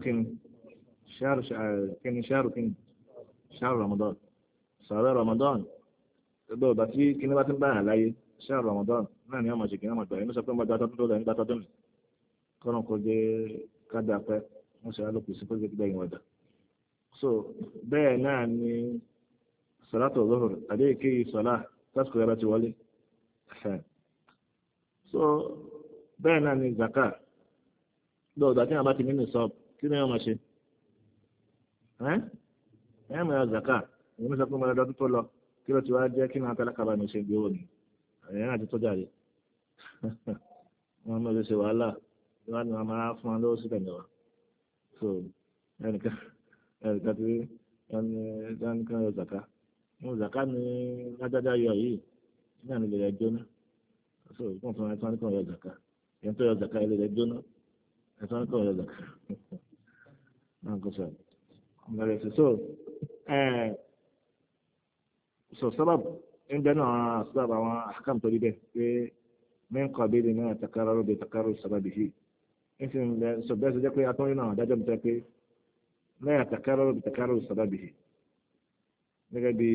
B: شهر رمضان صار رمضان لو باتي كنا باتن بقى لاي شهر رمضان نعم يوم أجي كنا متبعين نسأل كم بدأت تدور لين بدأت تدور كنا كل kádà pẹ́ wọ́n ṣe alókùn sí pẹ́ẹ́sì gbẹ̀yìn wọ̀dà. So bẹ́ẹ̀ náà ni sọ̀látọ̀ zuhur àdé ìkéyìí sọ̀lá lásìkò yàrá ti wọlé. So bẹ́ẹ̀ náà ni zaka lọ́ọ̀dà tí wọ́n bá ti nínú sọ́ọ̀bù kí ni wọ́n máa ṣe? ẹ̀ mọ̀ zaka ìwọ́n sọ pé mo lọ́dún tó lọ kí ló ti wá jẹ́ kí náà tálákàbà mi ṣe gbé òní ẹ̀yìn àti tó jáde wọn mọ̀ lè ṣe wàhálà wọn ni wọn máa fún wọn lọ́wọ́ sí ìdẹ̀mẹ̀wá so ẹnìkan tí wọn ní kan yọ zaka wọn zaka ní lájájá yọ yìí ní àná ilé rẹ̀ jóná so wọn tún wọn ní kan yọ zaka yẹn tó yọ zaka ilé rẹ̀ jóná ẹ̀sán ní kan yọ zaka náà kò sọ so sábàbù ń bẹ náà sábàbù àwọn àkàm tó rí bẹ́ẹ̀ pé من قبيل ما يتكرر بتكرر سببه مثل سبب ذلك يعطينا دجا متاكي لا يتكرر بتكرر سببه gẹ́gẹ́ bí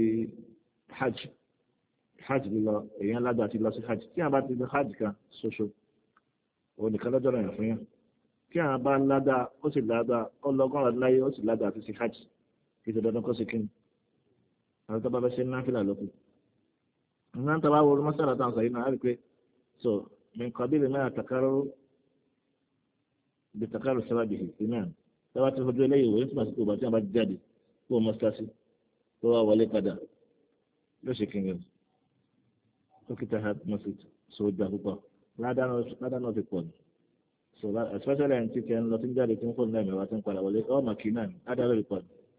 B: hajj lílọ èèyàn ládà àti lọ sí hajj tí a bá ti lọ hajj kan ṣoṣo òun nìkan lọ́jọ́ rẹ̀ fún yàn kí a bá ládà ó sì ládà ọlọ́gọ́rùn ọdún láyé ó sì ládà àti sí hajj kì í ṣe dandan kó sì kí ni àwọn tó bá fẹ́ ṣe ń náfìlà lókun ìgbà tó bá wọlé mọ́sálà táwọn sọ yìí náà á rí pé so من قبيل ما يتكرر بتكرر سببه إمام تبع تفضل إليه ويسمع سكوبة تبع الجدي هو مستاسي هو ولي قدر ليش كينجز وكتاب مسجد سود ده لا دانو في كون so especially anti kan lo tin jare tin ko na me wa tin kwala wale o makinan ada lo report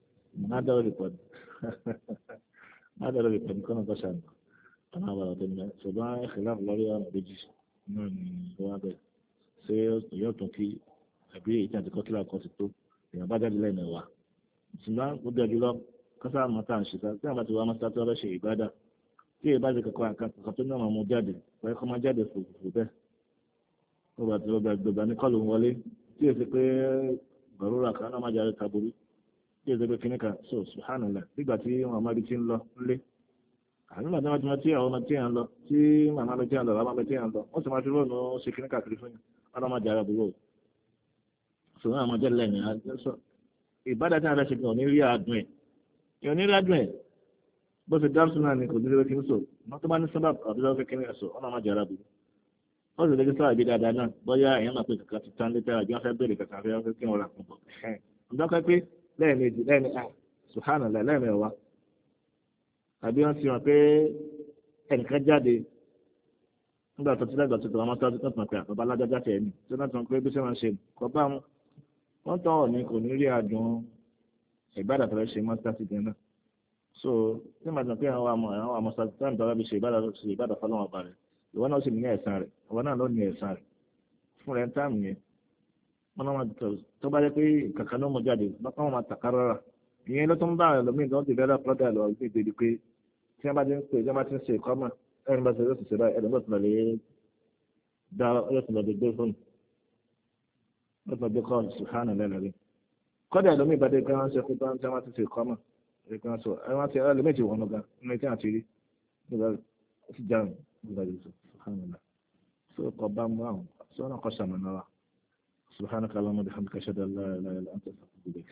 B: ada lo report kono ko san ana wala tin so ba khilaf lori ana beji náà ni wọ́n bẹ̀ ṣé yóò tún kí àbí èyí tí a ti kọ́ kíláà kan ti tó èèyàn bá jáde lẹ́nu wa ṣùgbọ́n ó dẹ̀bi lọ kọ́sá àmọ́ tá à ń ṣe ta tí àwọn bá ti wá mọ́sá tí wọ́n fẹ́ ṣe ìbádà tí èyí bá ti kankan kankan tó ní ọmọ ọmọ jáde pé kọ́ máa jáde fòfò bẹ́ẹ̀ ó bá ti lọ́gbà gbogbo ní kọ́ọ̀lù wọlé tí èsì pé gbàrúrà kan náà má jáde taborí tí èsì pé kíníkà so subhanallah nígbà tí wọn máa rí ti ń lọ nílé ànígbà tí wọ́n ti máa tí àwọn ọmọ tí yàn lọ tí màmá lọ tí yàn lọ bàbá lọ tí yàn lọ wọ́n sì máa fi lónìí ó ṣe kíní káàkiri fún yín ọlọ́mọdé ara búrò ṣùgbọ́n àwọn ọmọdé lẹ́yìn àjọsọ ìbádà tí wọ́n fẹ́ ṣe kí wọ́n ní rí àdùn ẹ̀ kí wọ́n ní rí àdùn ẹ̀ bó ṣe dáàbò náà ni kò ní rí kí n sọ wọ́n tó bá ní sábà àbí lọ́wọ́ fẹ́ kíní ẹ̀ sọ ọlọ́mọdé ara búrò wọ́n sì lè sábà bí dáadáa náà bóyá èèyàn máa pè kàkà ti tán létà àjọ fẹ́ bèrè kàkà fẹ́ kí wọ́n rà kún bọ̀ ǹdọ́kọ̀ pé subhanallah lẹ́ẹ̀mẹ̀wá àbí wọ́n ti hàn pé ẹnìkan jáde nígbà tó ti lẹ́gbàá tó tó wọn tó tó tàn pé àbábá alájájá tẹ̀ ní tó náà tàn pé bí sẹ́wọ̀n ṣe kọ́ bá wọn tọ́ ọ̀ ní kò ní rí àdùn ìbádà tó fẹ́ ṣe mọ́tàsí gan náà so ní màá tàn pé àwọn àmọ́sàtì tó ń tọ́ra bí ṣe ìbádà fọlọ́wọ́n ọba rẹ̀ ìwọ náà sì ní ẹ̀san rẹ̀ ìwọ náà ló ní ẹ̀san rẹ̀ fún rẹ̀ ń táàmù yẹn wọn náà tó bá jẹ́ pé kankan ló mọ jáde lọ́kàn wọn máa tàkárọ́ra ìyẹn ló tó ń bá àwọn ẹlòmíì tó ń develop product lọ sí ìdèdè pé tí wọ́n bá ti ń pè tí wọ́n bá ti ń ṣe ìkọ́mọ̀ ẹni bá ṣe yóò sì ṣe báyìí ẹni bá ti lọ lè dá yóò ti lọ lè gbé fóònù yóò ti lọ gbé kọ́ọ̀lù sùhánà lẹ́nàrí kọ́dà ẹlòmíì bá dé pé wọ́n ṣe pé tí wọ́n ti ṣe ìkọ́mọ̀ wọ́n ti ẹlòmíì ti wọ̀n gan nínú tí wọ́n ti rí nígbà tí jáàmù nígbà tí sùhánà lẹ́ so kọ́ bá mú àwọn sọ́nà kọ́ sàmùnà wa سبحانك اللهم وبحمدك اشهد ان لا اله الا انت استغفرك اليك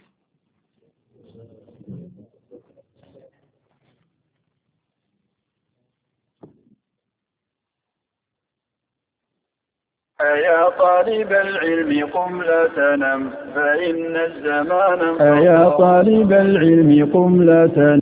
C: أيا طالب العلم قم لا تنم فإن الزمان
D: أيا طالب العلم قم لا تنم